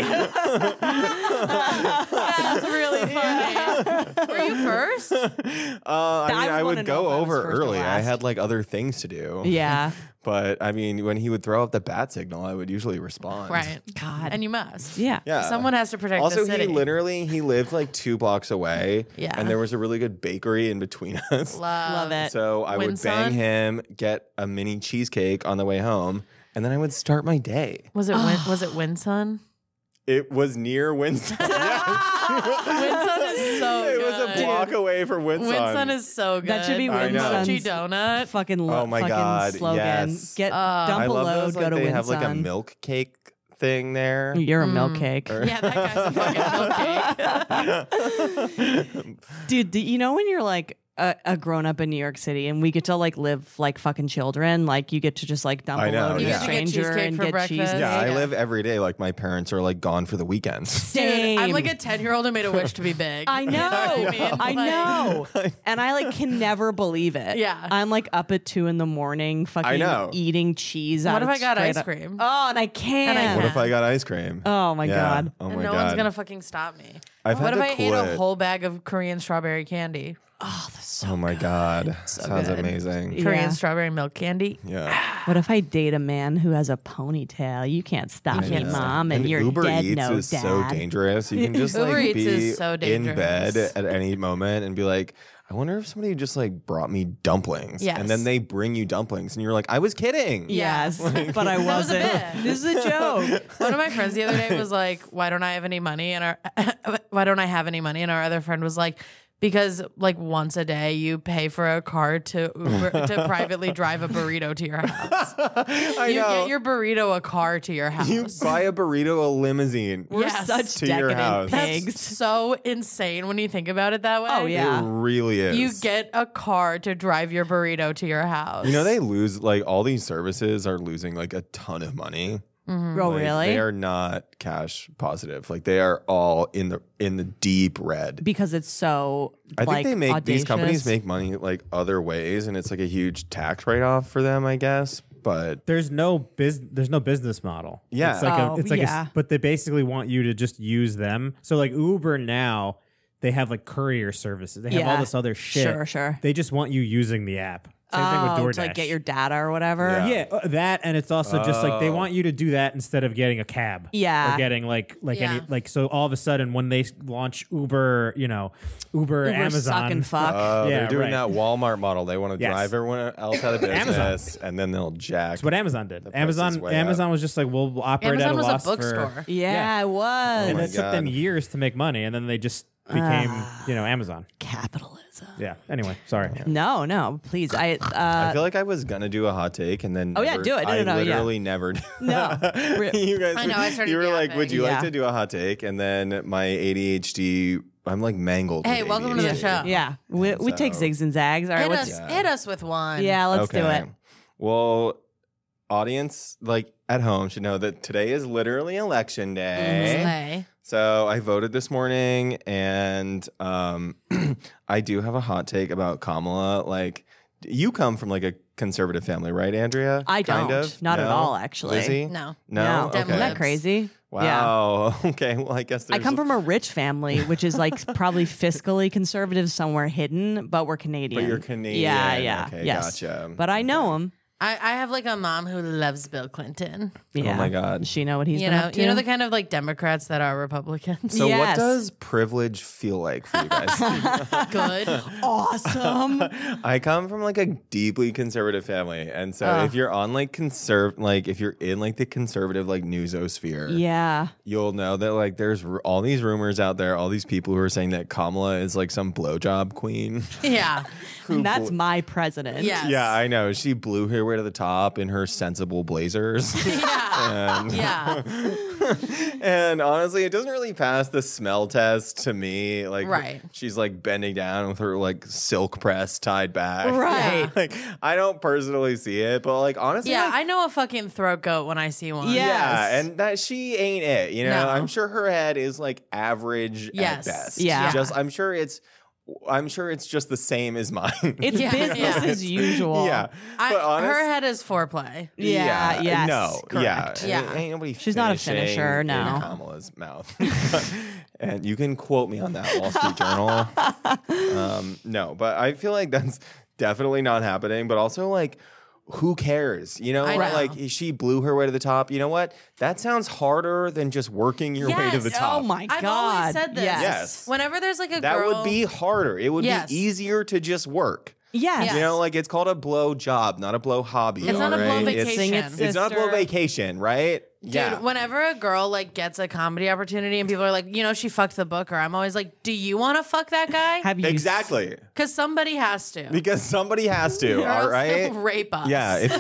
That's really funny. Were you first? Uh, I mean, I I, wanna would know go if I was over first or early. I last. had like other things to do. yeah. But I mean, when he would throw up the bat signal, I would usually respond. Right. God. And you must. yeah. Yeah. Someone has to protect Also, the city. he literally he lived like two blocks away. Yeah. And there was a really good bakery in between us. Love, Love it. So I would bang Winson? him, get a mini cheesecake on the way home, and then I would start my day. Was it Win- was it Winson? It was near Winston. yes. Winson is so It was good. a block away from Winston. Winson is so good. That should be I know. Mochi Winston's donut. fucking, lo- Oh my fucking God, slogan. yes. Get Uh, dump I a love load, those. go Like, to they Winson. have like a milk cake thing there. You're a milk Mm. cake. Or- Yeah, that guy's a fucking milk cake. Dude, do you know when you're like a, a grown up in New York City and we get to like live like fucking children? Like you get to just like dump I a know, load You of get a to get stranger cheesecake and for get breakfast. cheesecake. Yeah, I Yeah. live every day like my parents are like gone for the weekends. Same. Dude, I'm like a ten year old who made a wish to be big. I You know. what mean? I Like- know. And I like can never believe it. Yeah. I'm like up at two in the morning, fucking I know. eating cheese. What out if of I got straight ice up- cream? Oh, and I can't. And I What can't. if I got ice cream? Oh my Yeah. god. Oh and my no god. one's gonna fucking stop me. I've What had if to I ate cool a it. whole bag of Korean strawberry candy? Oh, that's so. Oh my god. Sounds good. amazing. Yeah. Korean strawberry milk candy. Yeah. What if I date a man who has a ponytail? You can't stop You me, can't stop. mom, and, you're Uber dead. Eats no is dad. so dangerous. You can just Uber like Eats be is so in dangerous. bed at any moment and be like, I wonder if somebody just like brought me dumplings. Yes. And then they bring you dumplings and you're like, I was kidding. Yes, Yeah. but I That was a wasn't. bit. This is a joke. One of my friends the other day was like, "Why don't I have any money?" And our, why don't I have any money? And our other friend was like, "Because like once a day you pay for a car to Uber, to privately drive a burrito to your house. I You know. get your burrito a car to your house. you buy a burrito, a limousine. We're Yes. such To your house. decadent That's pigs. so insane when you think about it that way. Oh, yeah. It really is. You get a car to drive your burrito to your house. You know, they lose like all these services are losing like a ton of money. Oh, Like, really? They are not cash positive. Like they are all in the in the deep red. Because it's so. I think like, they make these companies audacious. make money like other ways, and it's like a huge tax write off for them, I guess. But There's no biz. There's no business model. Yeah. it's like Oh, a. It's like yeah. a, but they basically want you to just use them. So like Uber now, they have like courier services. They have all Yeah. this other shit. Sure, sure. They just want you using the app. Same thing with Oh, DoorDash. to like get your data or whatever. Yeah. Yeah, uh, that, and it's also just like they Oh. want you to do that instead of getting a cab. Yeah. or getting like like Yeah. any like so all of a sudden when they launch Uber, you know, Uber, Uber Amazon, suck and fuck. Oh, Yeah, they're doing right. that Walmart model. They want to Yes. drive everyone else out of business, and then they'll jack. That's what Amazon did. price Amazon is way Amazon was just like, we'll, we'll operate Amazon at a was a loss for- bookstore. yeah, Yeah. it was. and my it took them God. years to make money, and then they just became, you know, Amazon. Capitalism. Yeah. Anyway, sorry. No, no, please. I uh I feel like I was gonna do a hot take, and then Oh, yeah, never- do it. No, I no, no, yeah. literally never. Do. No. you guys. I know, I started You were like, "Would you yapping. like Yeah. to do a hot take?" And then my A D H D, I'm like mangled. Hey, with welcome to the A D H D. show. yeah. We, we take So- zigs and zags. All right, Hit let's us, Yeah. hit us with one. Yeah, let's do Okay. it. Well, audience, like at home, should know that today is literally election day. Slay. So I voted this morning, and um, I do have a hot take about Kamala. Like, you come from like a conservative family, right, Andrea? I don't. Kind of? Not at No? all, actually. Lizzie? No. No. Dem Okay. Isn't that libs. crazy? Yeah. Wow. Okay. Well, I guess I there's come from a rich family, which is like probably fiscally conservative somewhere hidden, but we're Canadian. But you're Canadian. Yeah, yeah. Okay, yes. gotcha. But I know him. I, I have like a mom who loves Bill Clinton. Yeah. Oh my God. Does she know what he's You been know, up to? you know the kind of like Democrats that are Republicans. So what Yes. does privilege feel like for you guys? Good. awesome. I come from like a deeply conservative family, and so Ugh. if you're on like conserv, like if you're in like the conservative like newsosphere, yeah. you'll know that like there's r- all these rumors out there, all these people who are saying that Kamala is like some blowjob queen. Yeah. who That's bl- my president. Yes. yeah, I know. She blew her way to the top in her sensible blazers. Yeah. and, Yeah. and honestly, it doesn't really pass the smell test to me. Like, Right. she's like bending down with her like silk press tied back. Right. like, I don't personally see it, but like honestly, Yeah. like, I know a fucking throat goat when I see one. Yeah. yeah, Yes. and that she ain't it. You know, No. I'm sure her head is like average Yes. at best. Yeah. just I'm sure it's. I'm sure it's just the same as mine. It's Yeah. business Yeah. as usual. yeah, I, but honest, her head is foreplay. Yeah, yes, no, correct. yeah, Yeah. Ain't, ain't nobody. She's not a finishing finisher, in no. Kamala's mouth, and you can quote me on that, Wall Street Journal. um, no, but I feel like that's definitely not happening. But also, like, who cares? You know, I know. like she blew her way to the top. You know what? That sounds harder than just working your way to Yes. the top. Oh my I've god. always said this. Yes. Yes. Whenever there's like a That girl, would be harder. It would Yes. be easier to just work. Yes. Yes. You know, like it's called a blow job, not a blow hobby. It's not a blow all right? It's- vacation. It's- It's not a blow Sister. vacation, right? Dude, yeah. whenever a girl like gets a comedy opportunity and people are like, you know, she fucked the booker, I'm always like, do you want to fuck that guy? Have you Exactly. Because somebody has to. Because somebody has to, Or all else right? they'll rape us. Yeah, if,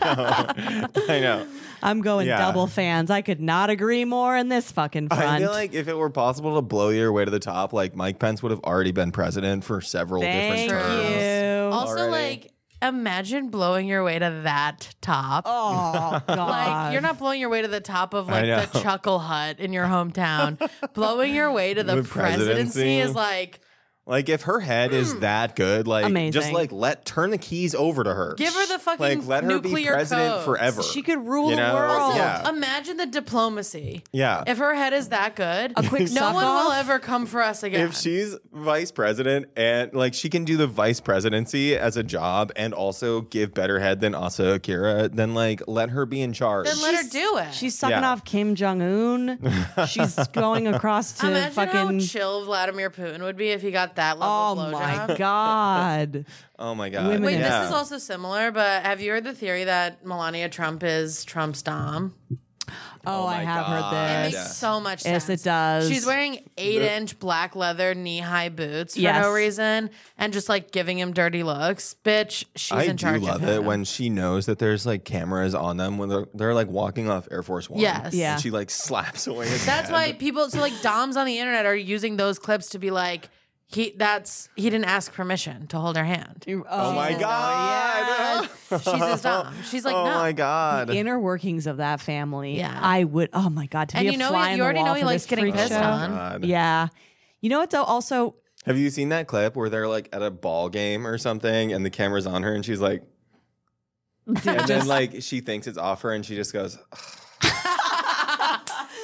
I know. I know. I'm going Yeah. double fans. I could not agree more in this fucking front. I feel like if it were possible to blow your way to the top, like Mike Pence would have already been president for several Thank different terms. you. Also, already. like, imagine blowing your way to that top. Oh god. Like, you're not blowing your way to the top of I like know. the Chuckle Hut in your hometown. Blowing your way to the, The presidency. presidency. is like, Like if her head is that good, like just Amazing. like let turn the keys over to her. give her the fucking like let her be nuclear president codes. forever. She could rule You the know? world. Also, Yeah. imagine the diplomacy. Yeah. If her head is that good, A quick no suck one will off? ever come for us again. If she's vice president and like she can do the vice presidency as a job and also give better head than Asa Akira, then like let her be in charge. then let her do it. She's sucking Yeah. off Kim Jong Un. She's going across to Imagine fucking. how chill Vladimir Putin would be if he got that level Oh of blowjob. my god. oh my god. Women Wait, in- yeah. this is also similar, but have you heard the theory that Melania Trump is Trump's dom? Oh, I my have God. It heard makes this. Yeah. so much sense. Yes, it does. She's wearing eight-inch black leather knee-high boots for Yes. no reason, and just like giving him dirty looks. Bitch, she's I in do charge love of it him. when she knows that there's like cameras on them when they're, they're like walking off Air Force One. Yes. Yeah. And she like slaps away his That's hand. why people, so like doms on the internet are using those clips to be like, he that's he didn't ask permission to hold her hand. Oh my She's god. She's his dom. She's like, oh no. my god. Inner workings of that family. Yeah. I would. Oh my god. To And be you a know fly he- on you the already wall know he for likes this getting freak pissed show. on. God. Yeah. You know what though? Also, Have you seen that clip where they're like at a ball game or something and the camera's on her and she's like and then like she thinks it's off her and she just goes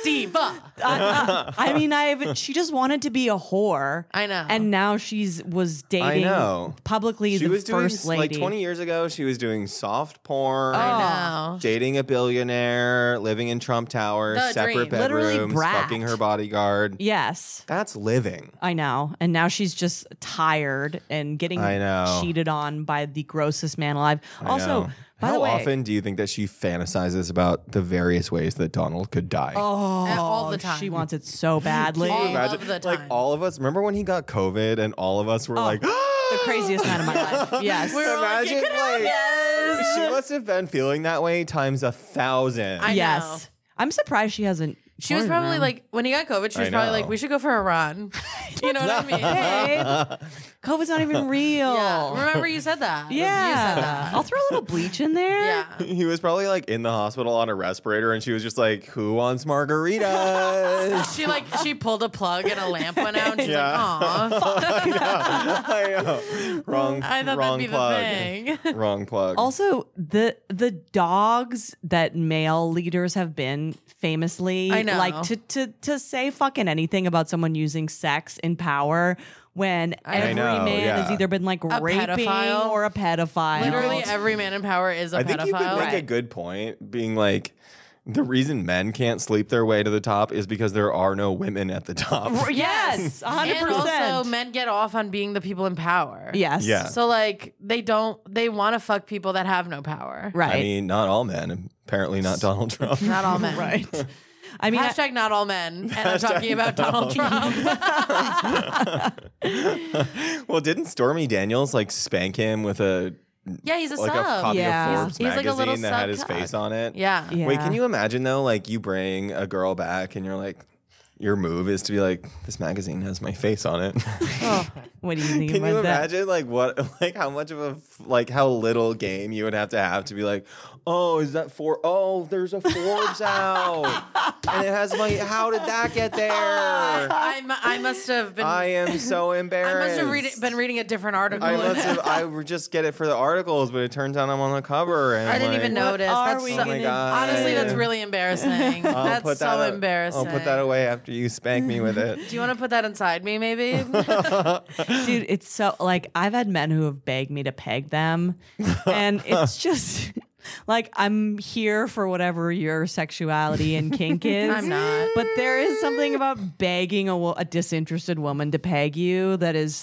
diva. I, I mean, I've she just wanted to be a whore. I know. And now she's was dating I know. publicly She the was doing first lady. like twenty years ago. She was doing soft porn. I know. Dating a billionaire, living in Trump Towers, The separate dream. Literally bedrooms, brat. fucking her bodyguard. Yes. That's living. I know. And now she's just tired and getting I know. cheated on by the grossest man alive. I Also, know. by How the way, often do you think that she fantasizes about the various ways that Donald could die? oh, All the time. she wants it so badly. All Imagine, of the like time. all of us. Remember when he got COVID and all of us were like, the craziest night of my life. Yes. We're like, imagine it could happen. like she must have been feeling that way times a thousand. I yes. know. I'm surprised she hasn't. She was farted probably around. like, when he got COVID, she I was probably know. like, we should go for a run. You know what I mean? Babe, COVID's not even real. Yeah. Remember you said that. Yeah. You said that. I'll throw a little bleach in there. Yeah. He was probably like in the hospital on a respirator, and she was just like, "Who wants margaritas?" She like she pulled a plug and a lamp went out and she's Yeah. like, "Aw." I know. Wrong. I thought wrong that'd be plug. the thing. Wrong plug. Also, the the dogs that male leaders have been famously I know. like to to to say fucking anything about someone using sex in power when every know, man yeah. has either been like A raping pedophile. or a pedophile. Literally every man in power is a I think pedophile. you could make a Right. good point, being like, the reason men can't sleep their way to the top is because there are no women at the top. Yes, one hundred And percent. also, men get off on being the people in power. Yes. Yeah. So like they don't they want to fuck people that have no power. Right. I mean, not all men. Apparently, not Donald Trump. Not all men. right. I mean, I- Hashtag not all men. And I'm talking about Donald Trump. Well, didn't Stormy Daniels like spank him with a Yeah, he's a like sub. a copy Yeah. of Forbes He's- he's like a magazine little that had his sub face cock. on it? Yeah. Yeah. Wait, can you imagine though? Like you bring a girl back and you're like, your move is to be like, this magazine has my face on it. oh, what do you think Can about you that? imagine like what, like how much of a, like how little game you would have to have to be like, oh, is that for? Oh, there's a Forbes out, and it has my. How did that get there? I, mu- I must have been. I am so I embarrassed. must have read it, been reading a different article. I must have. I would just get it for the articles, but it turns out I'm on the cover. And I didn't like, even notice. are That's we so, Oh my god! honestly, that's really embarrassing. I'll that's put so that, embarrassing. I'll put that away after you spank me with it. Do you want to put that inside me, maybe? Dude, it's so like I've had men who have begged me to peg them, and it's just like I'm here for whatever your sexuality and kink is. I'm not. but there is something about begging a, wo- a disinterested woman to peg you that is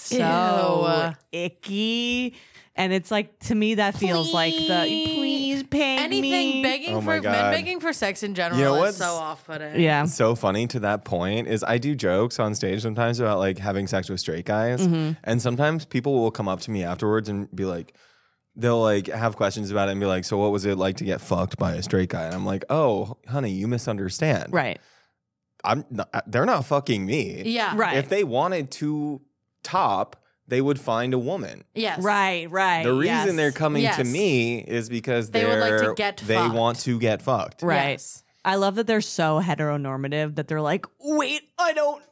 so icky. And it's like to me that feels like the please peg Anything me. begging Oh for my men God. begging for sex in general You know is what's- so off-putting. Yeah. So funny to that point is I do jokes on stage sometimes about like having sex with straight guys, Mm-hmm. and sometimes people will come up to me afterwards and be like, they'll like have questions about it and be like, so what was it like to get fucked by a straight guy? And I'm like, oh, honey, you misunderstand. Right. I'm not, they're not fucking me. Yeah. Right. If they wanted to top, they would find a woman. Yes. Right. Right. The reason yes. they're coming to Yes. me is because They would they're like to get they fucked. want to get fucked. Right. Yes. I love that they're so heteronormative that they're like, wait, I don't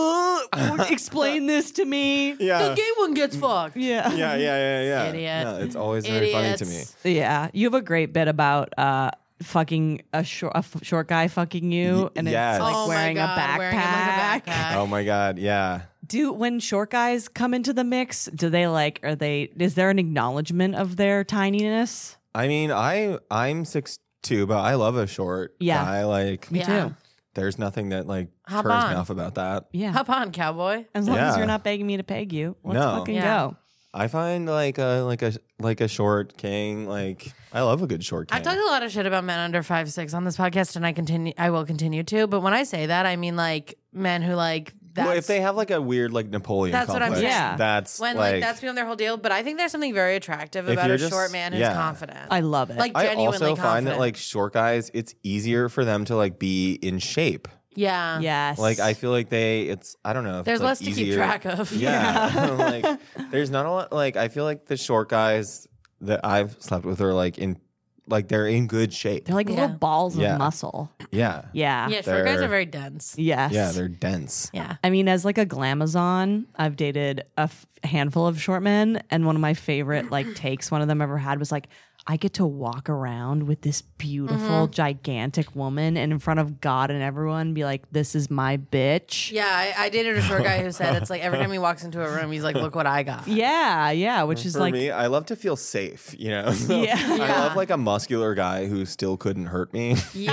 uh, explain this to me. Yeah. The gay one gets fucked. Yeah. yeah, yeah, yeah, yeah. Idiot. No, it's always very funny to me. Idiots. Yeah. You have a great bit about uh fucking a short a f- short guy fucking you and yes. it's like Oh my wearing, God, a backpack. wearing it like a backpack. Oh my god, yeah. Do when short guys come into the mix, do they like are they is there an acknowledgement of their tininess? I mean, I I'm six two, but I love a short Yeah. guy. Like, Me Yeah. too. there's nothing that like Hop turns on. me off about that. Yeah. Hop on, cowboy. As long as Yeah. you're not begging me to peg you, let's No. fucking Yeah. go. I find like a like a like a short king. Like, I love a good short king. I've talked a lot of shit about men under five six on this podcast, and I continue. I will continue to. But when I say that, I mean like men who like. That's, well, if they have like a weird like Napoleon That's what I'm complex, saying. Yeah. that's when like, like, that's beyond their whole deal. But I think there's something very attractive If about you're a just- short man who's yeah. confident. I love it. like I genuinely also confident. find that like short guys, it's easier for them to like be in shape. yeah, yes. Like I feel like they, it's I don't know. If There's it's, like, less to keep easier- track of. Yeah, like there's not a lot. Like I feel like the short guys that I've slept with are like in, like they're in good shape. They're like Yeah. little balls Yeah. of muscle. Yeah, Yeah. yeah. Short guys They're- are very dense. Yes. yeah, they're dense. Yeah. I mean, as like a glamazon, I've dated a f- handful of short men, and one of my favorite like takes one of them ever had was like, I get to walk around with this beautiful, Mm-hmm. gigantic woman and in front of God and everyone be like, this is my bitch. Yeah, I, I dated a short guy who said it's like every time he walks into a room, he's like, look what I got. Yeah, yeah, which is For like, me, I love to feel safe, you know? So Yeah. I Yeah. love like a muscular guy who still couldn't hurt me. Yeah.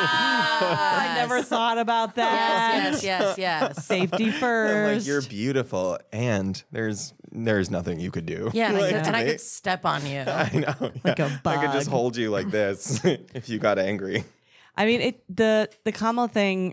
I never thought about that. Yes, yes, yes, yes. Safety I'm first. like, you're beautiful, and there's there's nothing you could do. Yeah, and, I Like, could, and I to me. could step on you. I know. Like yeah. a I could just bug. hold you like this if you got angry. I mean, it the the Kamala thing.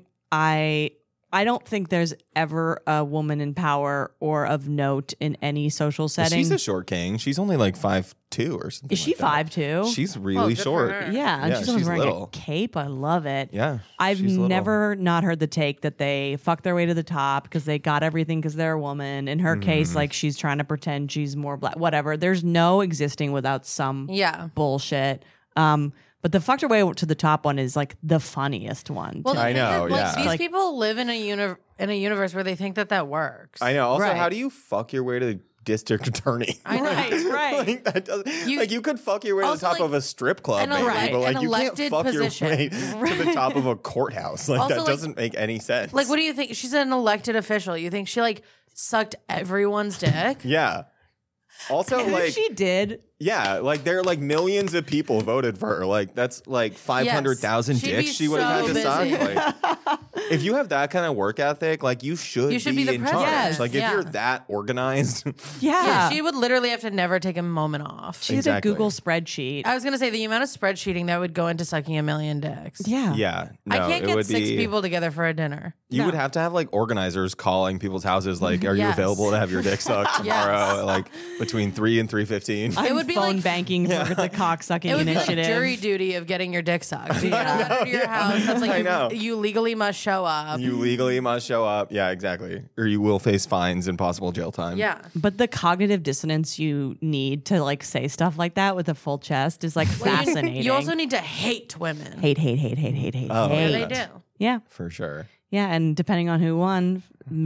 I I don't think there's ever a woman in power or of note in any social setting. She's a short king. She's only like five two or something. Is she like that. five two? She's Well, really good for short. her. Yeah, and Yeah, she's always she's wearing little. a cape. I love it. Yeah, I've she's little. never not heard the take that they fucked their way to the top because they got everything because they're a woman. In her case, Mm-hmm. like she's trying to pretend she's more black. Whatever. There's no existing without some Yeah. bullshit. Um, but the fucked her way to the top one is like the funniest one. Well, to the I thing know, is, like, yeah. These Like- people live in a uni- in a universe where they think that that works. I know. Also, Right. how do you fuck your way to the district attorney? I know. Right, right. like, that doesn't, You- like you could fuck your way to the Also, top like, of a strip club, an maybe, elect- but like an you can't elected fuck position. your way to the top of a courthouse. Like Also, that like- doesn't make any sense. Like, what do you think? She's an elected official. You think she like sucked everyone's dick? Yeah. Also, If like, she did, yeah, like there are like millions of people voted for her. Like that's like five hundred thousand She'd be dicks she would have so had to suck. busy. Like, if you have that kind of work ethic, like you should, You should be the in president. charge. Yes, Like if yeah. you're that organized, yeah, Yeah, she would literally have to never take a moment off. she had Exactly. a Google spreadsheet. I was gonna say the amount of spreadsheeting that would go into sucking a million dicks. yeah, yeah, no, I can't it get would six be. people together for a dinner. You No. would have to have like organizers calling people's houses, like, "Are you Yes. available to have your dick sucked tomorrow?" Yes. Like between three and three fifteen. I'm It would be phone like- banking for the cock sucking It would be initiative. like jury duty of getting your dick sucked. You get a letter to your house. That's like I know. you, you legally must show up. You legally must show up. Yeah, exactly. Or you will face fines and possible jail time. yeah. But the cognitive dissonance you need to like say stuff like that with a full chest is like fascinating. You also need to hate women. hate, hate, hate, hate, hate, hate, Oh, hate. Yeah, yeah. they do. Yeah, For sure. yeah, and depending on who won,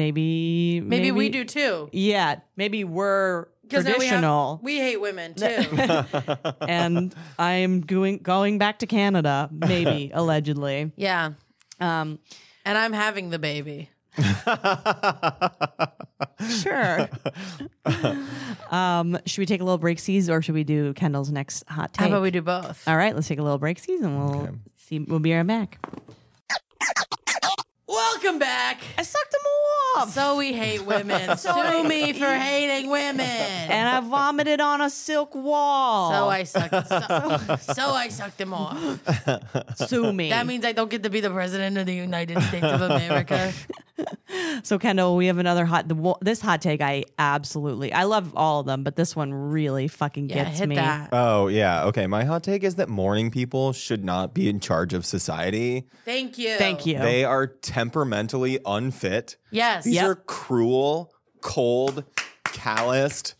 maybe Maybe, we do too. Yeah, maybe we're 'Cause then we have- traditional, We, hate women too. and I'm going going back to Canada, maybe allegedly. yeah. Um, And I'm having the baby. sure. um, should we take a little break, seas, or should we do Kendall's next hot take? How about we do both? All right, let's take a little break, seas, and we'll Okay. see. We'll be right back. Welcome back. I sucked them off. So we hate women. Sue me for hating women. and I vomited on a silk wall. so I sucked. So, so I sucked them off. sue me. That means I don't get to be the president of the United States of America. So Kendall, we have another hot. The, wo- this hot take, I absolutely, I love all of them, but this one really fucking Yeah, gets hit me. that. Oh, yeah. Okay. My hot take is that morning people should not be in charge of society. Thank you. Thank you. They are temperamentally unfit. Yes. These Yep. are cruel, cold, calloused,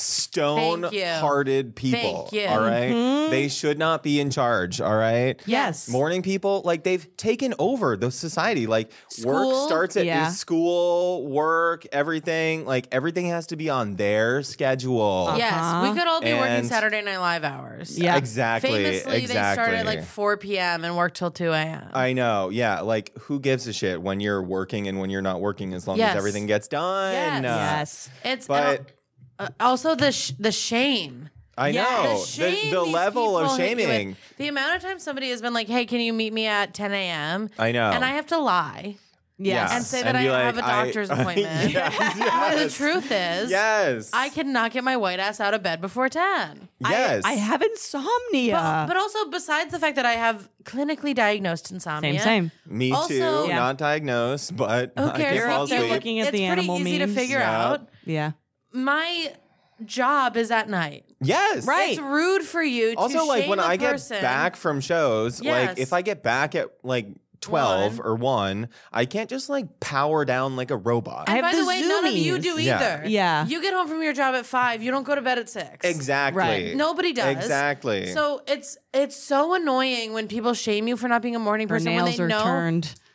stone-hearted people. Thank you. All right? They should not be in charge. All right? Yes. Morning people, like they've taken over the society. Like work School? starts at Yeah. school, work, everything. Like everything has to be on their schedule. Yes, Uh-huh. we could all be working And- Saturday Night Live hours. Yeah. Exactly. Famously, exactly. they start at like four p.m. and work till two a.m. I know. Yeah. Like who gives a shit when you're working and when you're not working as long Yes. as everything gets done? Yes. Uh, Yes. It's But uh, also the sh- the shame. I Yeah. know The shame the, the these level of people hit you with. shaming. The amount of times somebody has been like, "Hey, can you meet me at ten a.m.?" I know. and I have to lie Yes. and say that And I be have like, a doctor's I- appointment. yes, Where the yes. truth is, Yes. I cannot get my white ass out of bed before ten. Yes. I have insomnia. But, but also, besides the fact that I have clinically diagnosed insomnia, same, same. Me Also- too. Yeah. Not diagnosed, but Who I cares? can fall They're asleep. looking at it's the pretty animal easy to memes. figure Yeah. out. Yeah. My job is at night. Yes. Right. It's rude for you to Also, like shame when a I person. get back from shows, Yes. like if I get back at like twelve One. or one, I can't just like power down like a robot. I And have by the the way, none of you zoomies. do Yeah. either. Yeah. You get home from your job at five. You don't go to bed at six. Exactly. Right. Nobody does. Exactly. So it's it's so annoying when people shame you for not being a morning Her person when nails they are know turned.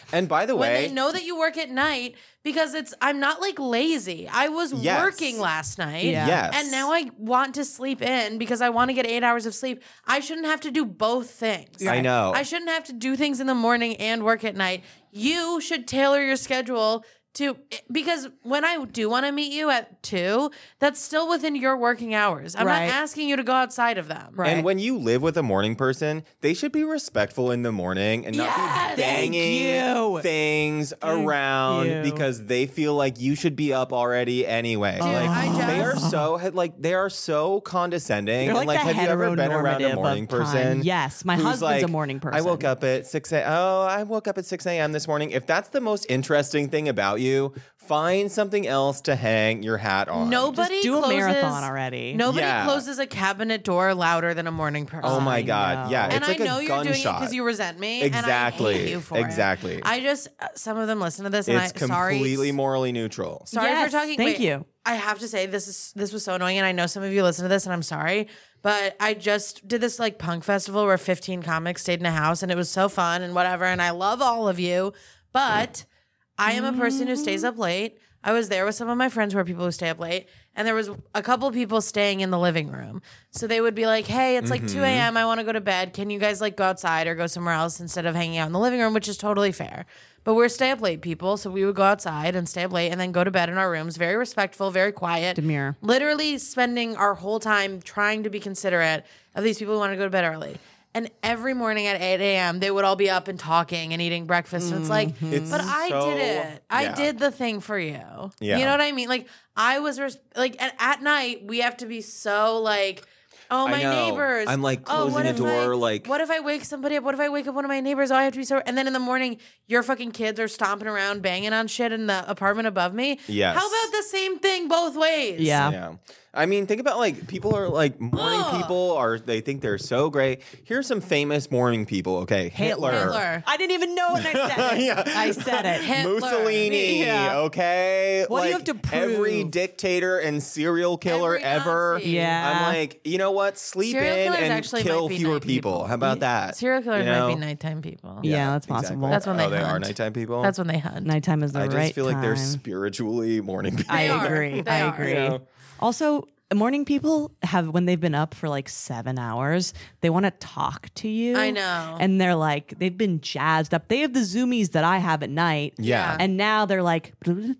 And by the when way, they know that you work at night, because it's I'm not like lazy. I was Yes. working last night. Yeah. Yes. And now I want to sleep in because I want to get eight hours of sleep. I shouldn't have to do both things. I know. I shouldn't have to do things in the morning and work at night. You should tailor your schedule to, because when I do want to meet you at two, that's still within your working hours. I'm Right. not asking you to go outside of them. Right. And when you live with a morning person, they should be respectful in the morning and not Yes! be banging you. things around you. because they feel like you should be up already anyway. Dude, like I just- they are so like they are so condescending. They're and like like the have you ever been around a heteronormative morning of time. person? Yes, my who's husband's a like, morning person. I woke up at six a oh, I woke up at six a.m. this morning. If that's the most interesting thing about you, find something else to hang your hat on. Nobody Just do a closes, marathon already. Nobody Yeah. closes a cabinet door louder than a morning person. Oh my I god. know. Yeah, And it's like I a know you're doing it gunshot. because you resent me. Exactly. And I hate you for Exactly. it. I just, uh, some of them listen to this and It's I, sorry. completely morally neutral. Sorry Yes, for talking. thank wait, you. I have to say this is this was so annoying, and I know some of you listen to this, and I'm sorry, but I just did this like punk festival where fifteen comics stayed in a house, and it was so fun and whatever, and I love all of you, but I am a person who stays up late. I was there with some of my friends who are people who stay up late, and there was a couple people staying in the living room. So they would be like, "Hey, it's like two a.m. I want to go to bed. Can you guys like go outside or go somewhere else instead of hanging out in the living room?" Which is totally fair. But we're stay up late people, so we would go outside and stay up late and then go to bed in our rooms, very respectful, very quiet. Demure. Literally spending our whole time trying to be considerate of these people who want to go to bed early. And every morning at eight a.m., they would all be up and talking and eating breakfast. And it's like, It's but I so- did it. I yeah. did the thing for you. Yeah. You know what I mean? Like, I was, res- like, at, at night, we have to be so, like, oh, I my know. neighbors. I'm, like, oh, what closing a if I- door, like- What if I wake somebody up? What if I wake up one of my neighbors? Oh, I have to be so. And then in the morning, your fucking kids are stomping around, banging on shit in the apartment above me. Yes. How about the same thing both ways? Yeah. Yeah. I mean, think about like people are like morning Ugh. people are they think they're so great. Here's some famous morning people. Okay, Hitler, Hitler. I didn't even know when I said it. Yeah. I said it. Hitler. Mussolini. Yeah. Okay, What do you Like, have to prove? Every dictator and serial killer Every ever. Nazi. Yeah. I'm like, you know what? Sleep Serial in killers and actually kill might be fewer night people. people. How about that? Serial killers You know? might be nighttime people. Yeah, that's exactly. possible. That's when they oh, they are hunt. nighttime people. That's when they hunt. Nighttime is the I right just feel like they're time. spiritually morning people. I They are. agree. They I are. agree. You know? Also, morning people have when they've been up for like seven hours, they want to talk to you. I know. And they're like, they've been jazzed up. They have the zoomies that I have at night. Yeah. And now they're like,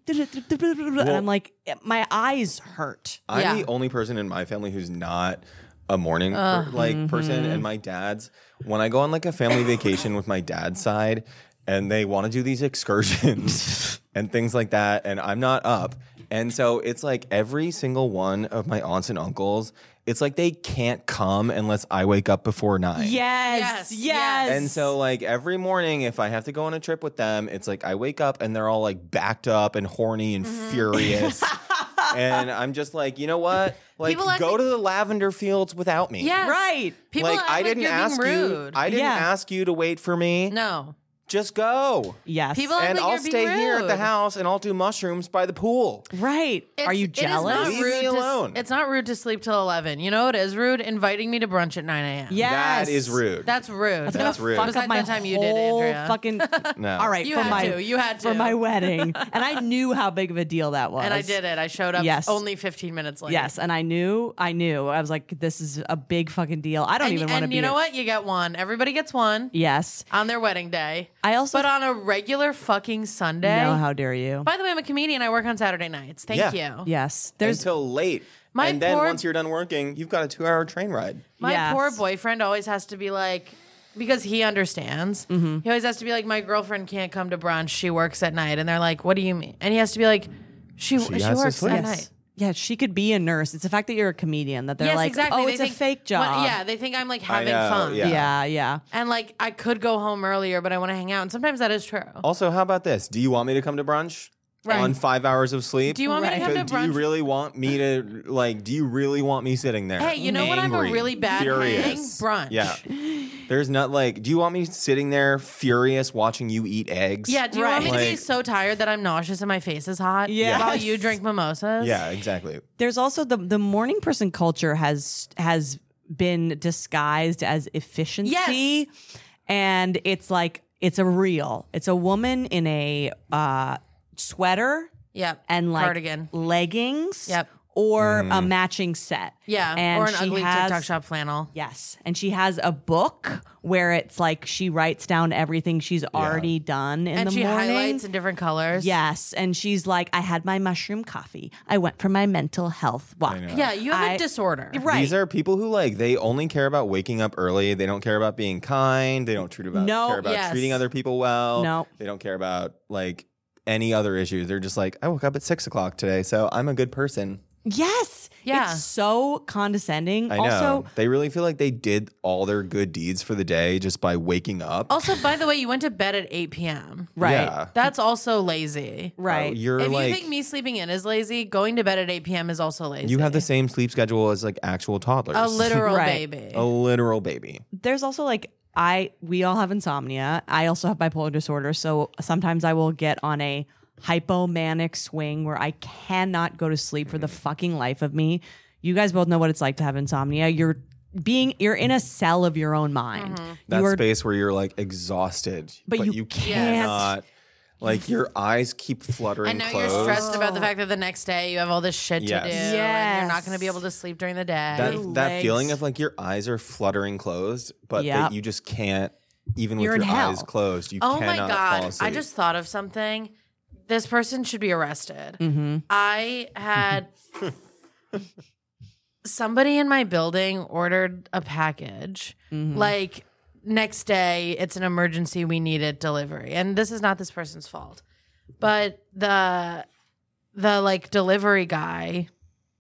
and I'm like, my eyes hurt. I'm Yeah. the only person in my family who's not a morning per- like person, and my dad's. When I go on like a family vacation with my dad's side, and they want to do these excursions and things like that, and I'm not up, and so it's like every single one of my aunts and uncles, it's like they can't come unless I wake up before nine. Yes. Yes, Yes. yes. And so, like, every morning, if I have to go on a trip with them, it's like I wake up and they're all like backed up and horny and Mm-hmm. furious. And I'm just like, you know what? Like, People act go like- to the lavender fields without me. Yes. Right. People like, act I didn't like you're ask being you. rude. I didn't Yeah. ask you to wait for me. no. Just go. Yes. People act And like I'll you're being stay here at the rude. house and I'll do mushrooms by the pool. Right. Are you It's- it is jealous? not Leave rude me to s- alone. it's not rude to sleep till eleven. You know what is rude? Inviting me to brunch at nine a.m. Yes. That is rude. That's rude. That's That's gonna rude. fuck Besides up my that time you did, whole Andrea. fucking. No. All right, You for had my to. You had for to. my wedding, and I knew how big of a deal that was. And I did it. I showed up Yes. only fifteen minutes late. Yes, and I knew, I knew. I was like, this is a big fucking deal. I don't And, even want to and be. you know a- what? You get one. Everybody gets one Yes, on their wedding day. I also. But on a regular fucking Sunday. no, how dare you? By the way, I'm a comedian. I work on Saturday nights. Thank Yeah. you. Yes, there's. Until late. My and then poor- once you're done working, you've got a two hour train ride. My Yes. poor boyfriend always has to be like, because he understands. Mm-hmm. He always has to be like, my girlfriend can't come to brunch. She works at night, and they're like, "What do you mean?" And he has to be like, "She she, has to works sleep. at yes. night." Yeah, she could be a nurse. It's the fact that you're a comedian that they're yes, like, exactly. oh, They it's think- a fake job. Well, yeah, they think I'm like having know, fun. yeah. yeah, yeah. And like I could go home earlier, but I want to hang out. And sometimes that is true. Also, how about this? Do you want me to come to brunch Right. on five hours of sleep? Do you want me to Right. come to do you brunch? really want me to like? Do you really want me sitting there? Hey, you know what? I'm a angry, really bad furious? hang? Brunch. Yeah. There's not like. Do you want me sitting there furious watching you eat eggs? Yeah, do you want me to be Like- so tired that I'm nauseous and my face is hot? Yes. While you drink mimosas? Yeah. Exactly. There's also the the morning person culture has has been disguised as efficiency, and it's like It's a reel. It's a woman in a uh, sweater Yep. and like cardigan. leggings. Yep. Or a matching set. Yeah. And or an she ugly has- TikTok shop flannel. Yes. And she has a book where it's like she writes down everything she's already done in And the she morning. highlights in different colors. Yes. And she's like, I had my mushroom coffee. I went for my mental health walk. know. Yeah, you have I- a disorder. Right. These are people who like they only care about waking up early. They don't care about being kind. They don't treat about No. care about Yes. treating other people well. No. They don't care about like any other issues. They're just like, I woke up at six o'clock today, so I'm a good person. Yes. Yeah. It's so condescending. I know. Also, They really feel like they did all their good deeds for the day just by waking up. Also, by the way, you went to bed at eight p.m. right. Yeah. That's also lazy. Right. Oh, you're If like you think me sleeping in is lazy, going to bed at eight p.m. is also lazy. you have the same sleep schedule as like actual toddlers. a literal Right. baby. a literal baby. There's also like I we all have insomnia. I also have bipolar disorder, so sometimes I will get on a hypomanic swing where I cannot go to sleep for the fucking life of me. You guys both know what it's like to have insomnia. You're being you're in a cell of your own mind. That You are space where you're like exhausted, But you you can't- cannot. Like your eyes keep fluttering And now closed. you're stressed about the fact that the next day you have all this shit Yes. to do. And you're not Yes. going to be able to sleep during the day. that Your that legs. feeling of like your eyes are fluttering closed, but Yep. that you just can't even You're with in your hell. eyes closed. You oh my cannot fall God. asleep. I just thought of something. This person should be arrested. Mm-hmm. I had somebody in my building ordered a package. Mm-hmm. Like next day, it's an emergency. We need it delivery. And this is not this person's fault. But the the like delivery guy.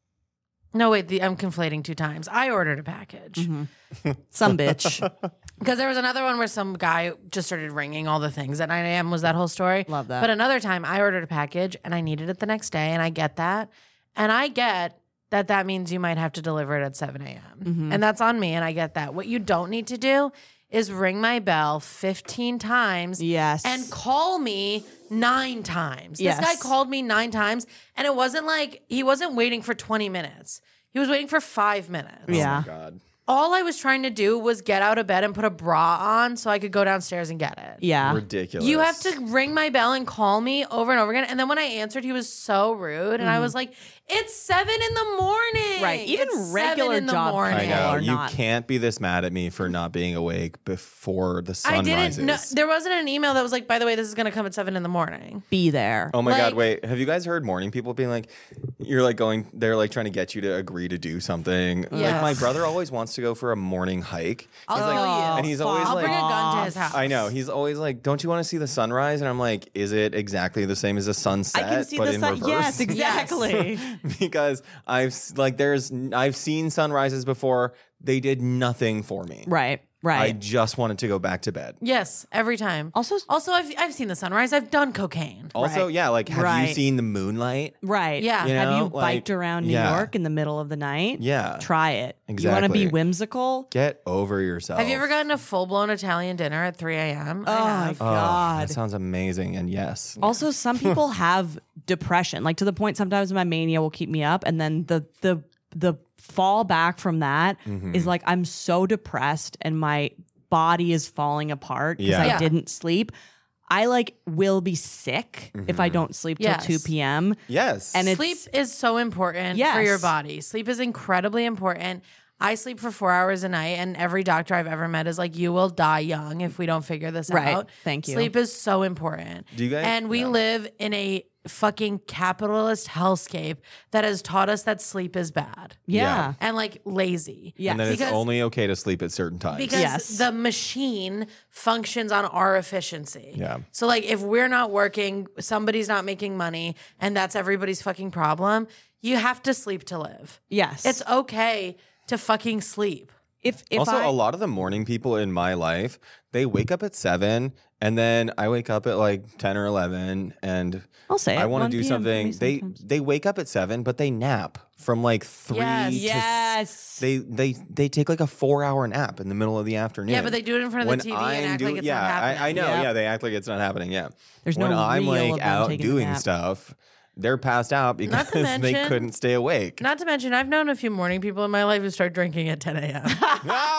No, wait, the, I'm conflating two times. I ordered a package. Mm-hmm. Some bitch. Because there was another one where some guy just started ringing all the things at nine a.m. was that whole story. Love that. But another time I ordered a package and I needed it the next day, and I get that. And I get that that means you might have to deliver it at seven a.m. Mm-hmm. And that's on me, and I get that. What you don't need to do is ring my bell fifteen times Yes. and call me nine times. Yes. This guy called me nine times, and it wasn't like he wasn't waiting for twenty minutes. He was waiting for five minutes. Yeah. Oh my God. All I was trying to do was get out of bed and put a bra on so I could go downstairs and get it. Yeah. Ridiculous. You have to ring my bell and call me over and over again. And then when I answered, he was so rude. And I was like, it's seven in the morning. Right. Even It's seven regular in the job morning. I people know. are You not. can't be this mad at me for not being awake before the sun I didn't rises. know. There wasn't an email that was like, by the way, this is going to come at seven in the morning. Be there. Oh my Like- God, wait. Have you guys heard morning people being like, you're like going, they're like trying to get you to agree to do something. Like Yes. my brother always wants to go for a morning hike. I'll He's tell like, you. and he's always I'll like, bring a gun to his house. I know. He's always like, don't you want to see the sunrise? And I'm like, is it exactly the same as a sunset? I can see but the in sun. reverse? Yes, exactly. Because I've s- like, there's, I've seen sunrises before. They did nothing for me. Right. I Right. just wanted to go back to bed. Yes, every time. Also- also I've, I've seen the sunrise. I've done cocaine. Also, Right. yeah, like, have you Right. seen the moonlight? right. Yeah. You Have know, you like, biked around New yeah. York in the middle of the night? Yeah. Try it. You want to Exactly. be whimsical? Get over yourself. Have you ever gotten a full blown Italian dinner at three a.m.? Oh, I my have. Oh, God. that sounds amazing. And yes. Also, some people have depression, like to the point sometimes my mania will keep me up, and then the the the fall back from that is Mm-hmm. like I'm so depressed and my body is falling apart because Yeah. I Yeah. didn't sleep. I like will be sick if I don't sleep till Yes. two p.m. Yes. And it's Sleep is so important for Yes. your body. Sleep is incredibly important. I sleep for four hours a night, and every doctor I've ever met is like, "You will die young if we don't figure this Right. out." Thank you. Sleep is so important. Do you guys- And we yeah. live in a fucking capitalist hellscape that has taught us that sleep is bad yeah. and like lazy. Yeah. and then it's because- only okay to sleep at certain times. Because Yes. the machine functions on our efficiency. Yeah. So like if we're not working, somebody's not making money, and that's everybody's fucking problem, you have to sleep to live. Yes. It's okay to fucking sleep. if if also, I, a lot of the morning people in my life, they wake up at seven, and then I wake up at like ten or eleven, and I'll say I it, want one to do p m for something. me They sometimes. they wake up at seven, but they nap from like three. Yes. to Yes. They they they take like a four hour nap in the middle of the afternoon. Yeah, but they do it in front of When the T V and I'm act do- like it's yeah, not happening. I, I know. Yep. Yeah, they act like it's not happening. Yeah. There's when no I'm reel like of them out taking a doing nap. stuff, they're passed out because they mention- couldn't stay awake. Not to mention, I've known a few morning people in my life who start drinking at ten a.m.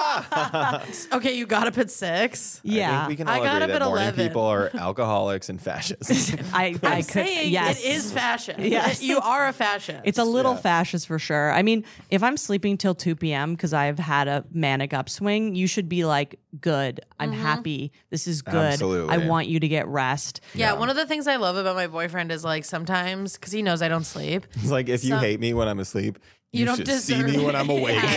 Okay, you got up at six. I Yeah. think we can I all got agree up that at morning eleven. people are alcoholics and fascists. I, I I'm could, saying yes. it is fashion. Yes. You are a fashion. It's a little Yeah. fascist for sure. I mean, if I'm sleeping till two p.m. because I've had a manic upswing, you should be like, good. I'm Mm-hmm. happy. This is good. Absolutely. I want you to get rest. yeah, Yeah. one of the things I love about my boyfriend is like sometimes, because he knows I don't sleep. It's like if you Some- hate me when I'm asleep, You you, don't should deserve see me when I'm it. awake.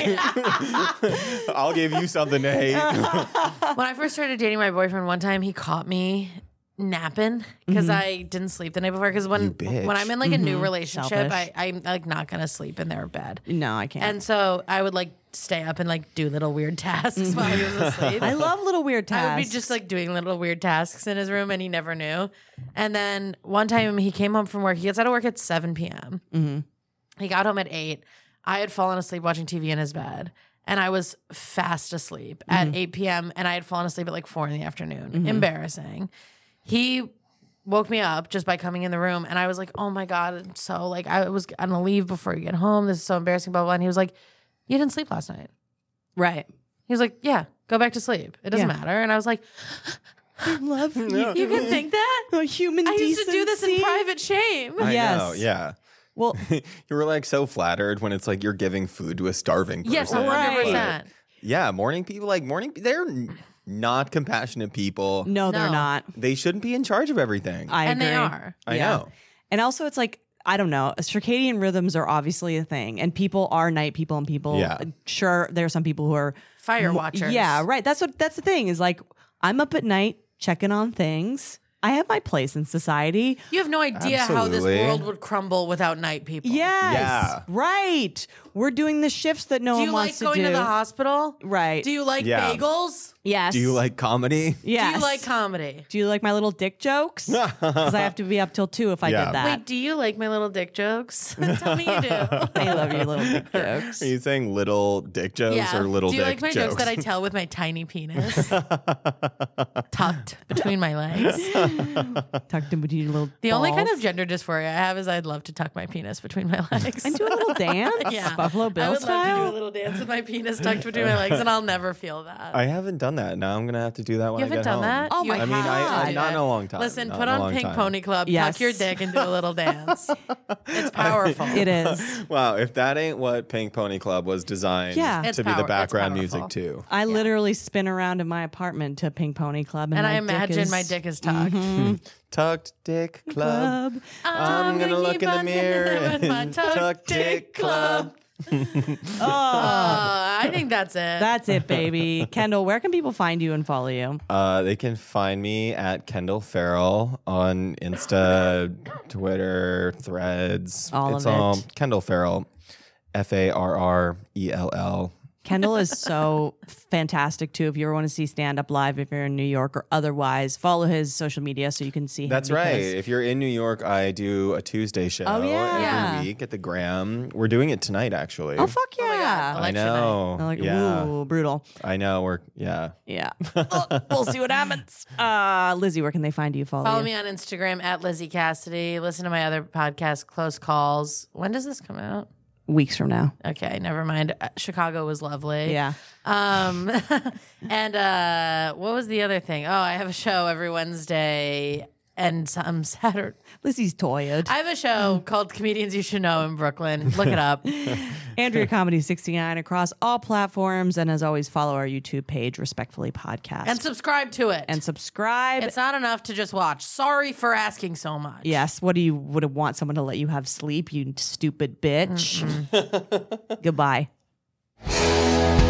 I'll give you something to hate. When I first started dating my boyfriend, one time he caught me napping because I didn't sleep the night before. Because You when bitch. when I'm in like a new relationship, Selfish. I, I'm like not gonna sleep in their bed. No, I can't. And so I would like stay up and like do little weird tasks while he was asleep. I love little weird tasks. I would be just like doing little weird tasks in his room, and he never knew. And then one time he came home from work. He gets out of work at seven p.m. Mm-hmm. He got home at eight. I had fallen asleep watching T V in his bed, and I was fast asleep Mm-hmm. at eight p.m. And I had fallen asleep at like four in the afternoon. Embarrassing. He woke me up just by coming in the room, and I was like, "Oh my god!" I'm so like I was gonna leave before you get home. This is so embarrassing. Blah blah. And he was like, "You didn't sleep last night." right. He was like, "Yeah, go back to sleep. It doesn't Yeah. matter." And I was like, I love you. "You can think that? A human I used to do this in decency. private shame." I Yes. know, yeah. Well, You were like so flattered when it's like you're giving food to a starving person. Yes, one hundred percent. Yeah, morning people like morning. They're n- not compassionate people. no, they're No. not. They shouldn't be in charge of everything. I, I And agree. they are. know. And also, it's like, I don't know, circadian rhythms are obviously a thing, and people are night people, and people, Yeah. sure, there are some people who are Fire watchers. Yeah, right. That's what, that's the thing is like, I'm up at night checking on things. I have my place in society. You have no idea how this Absolutely. world would crumble without night people. Yes. Yeah. Right. We're doing the shifts that no Do one you like wants going to to, do. the hospital? Right. Do you like Yeah. bagels? Yes. Do you like comedy? Yes. Do you like comedy? Do you like my little dick jokes? Because I have to be up till two if I Yeah. did that. Wait, do you like my little dick jokes? Tell me you do. I love your little dick jokes. Are you saying little dick jokes Yeah. or little do you dick like my jokes? jokes that I tell with my tiny penis tucked between my legs? Tucked in between your little The only kind balls. of gender dysphoria I have is I'd love to tuck my penis between my legs. And do a little dance? Yeah. Buffalo Bill I would love to do a style? little dance with my penis tucked between my legs, and I'll never feel that. I haven't done that. Now I'm gonna have to do that when You I haven't get done home. that? Oh You my I mean, have I, to I do not that. in a long time. Listen, Not put in a on long Pink time. Pony Club, Yes. tuck your dick and do a little dance. It's powerful. It is. Wow, if that ain't what Pink Pony Club was designed Yeah. It's to be power- the it's background powerful. music too. I literally spin around in my apartment to Pink Pony Club. And, And my I dick imagine is- my dick is tucked. Tucked Dick Club. Club. I'm gonna look keep in the on mirror with my and tucked tuck Dick Club. Uh, I think that's it. That's it, baby. Kendall, where can people find you and follow you? Uh, they can find me at Kendall Farrell on Insta, Twitter, Threads. All it's of it. all Kendall Farrell, F A R R E L L. Kendall is so fantastic too. If you ever want to see stand up live, if you're in New York or otherwise, follow his social media so you can see him. That's right. because- If you're in New York, I do a Tuesday show Oh, yeah. Yeah. every week at the Graham. We're doing it tonight, actually. Oh fuck Oh my God. yeah! I Election know. I like, yeah, ooh, brutal. I know. We're yeah. Yeah. Oh, we'll see what happens. Uh, Lizzie, where can they find you? Follow, Follow you? me on Instagram at Lizzie Cassidy. Listen to my other podcast, Close Calls. When does this come out? Weeks from now. Okay, never mind. Uh, Chicago was lovely. Yeah. Um, and uh, what was the other thing? Oh, I have a show every Wednesday and some Saturday. Lizzie's toyed. I have a show called Comedians You Should Know in Brooklyn. Look it up. Andrea Comedy sixty-nine across all platforms. And as always, follow our YouTube page, Respectfully Podcast. And subscribe to it. And subscribe. It's not enough to just watch. Sorry for asking so much. Yes. What do you would have want someone to let you have sleep, you stupid bitch? Goodbye.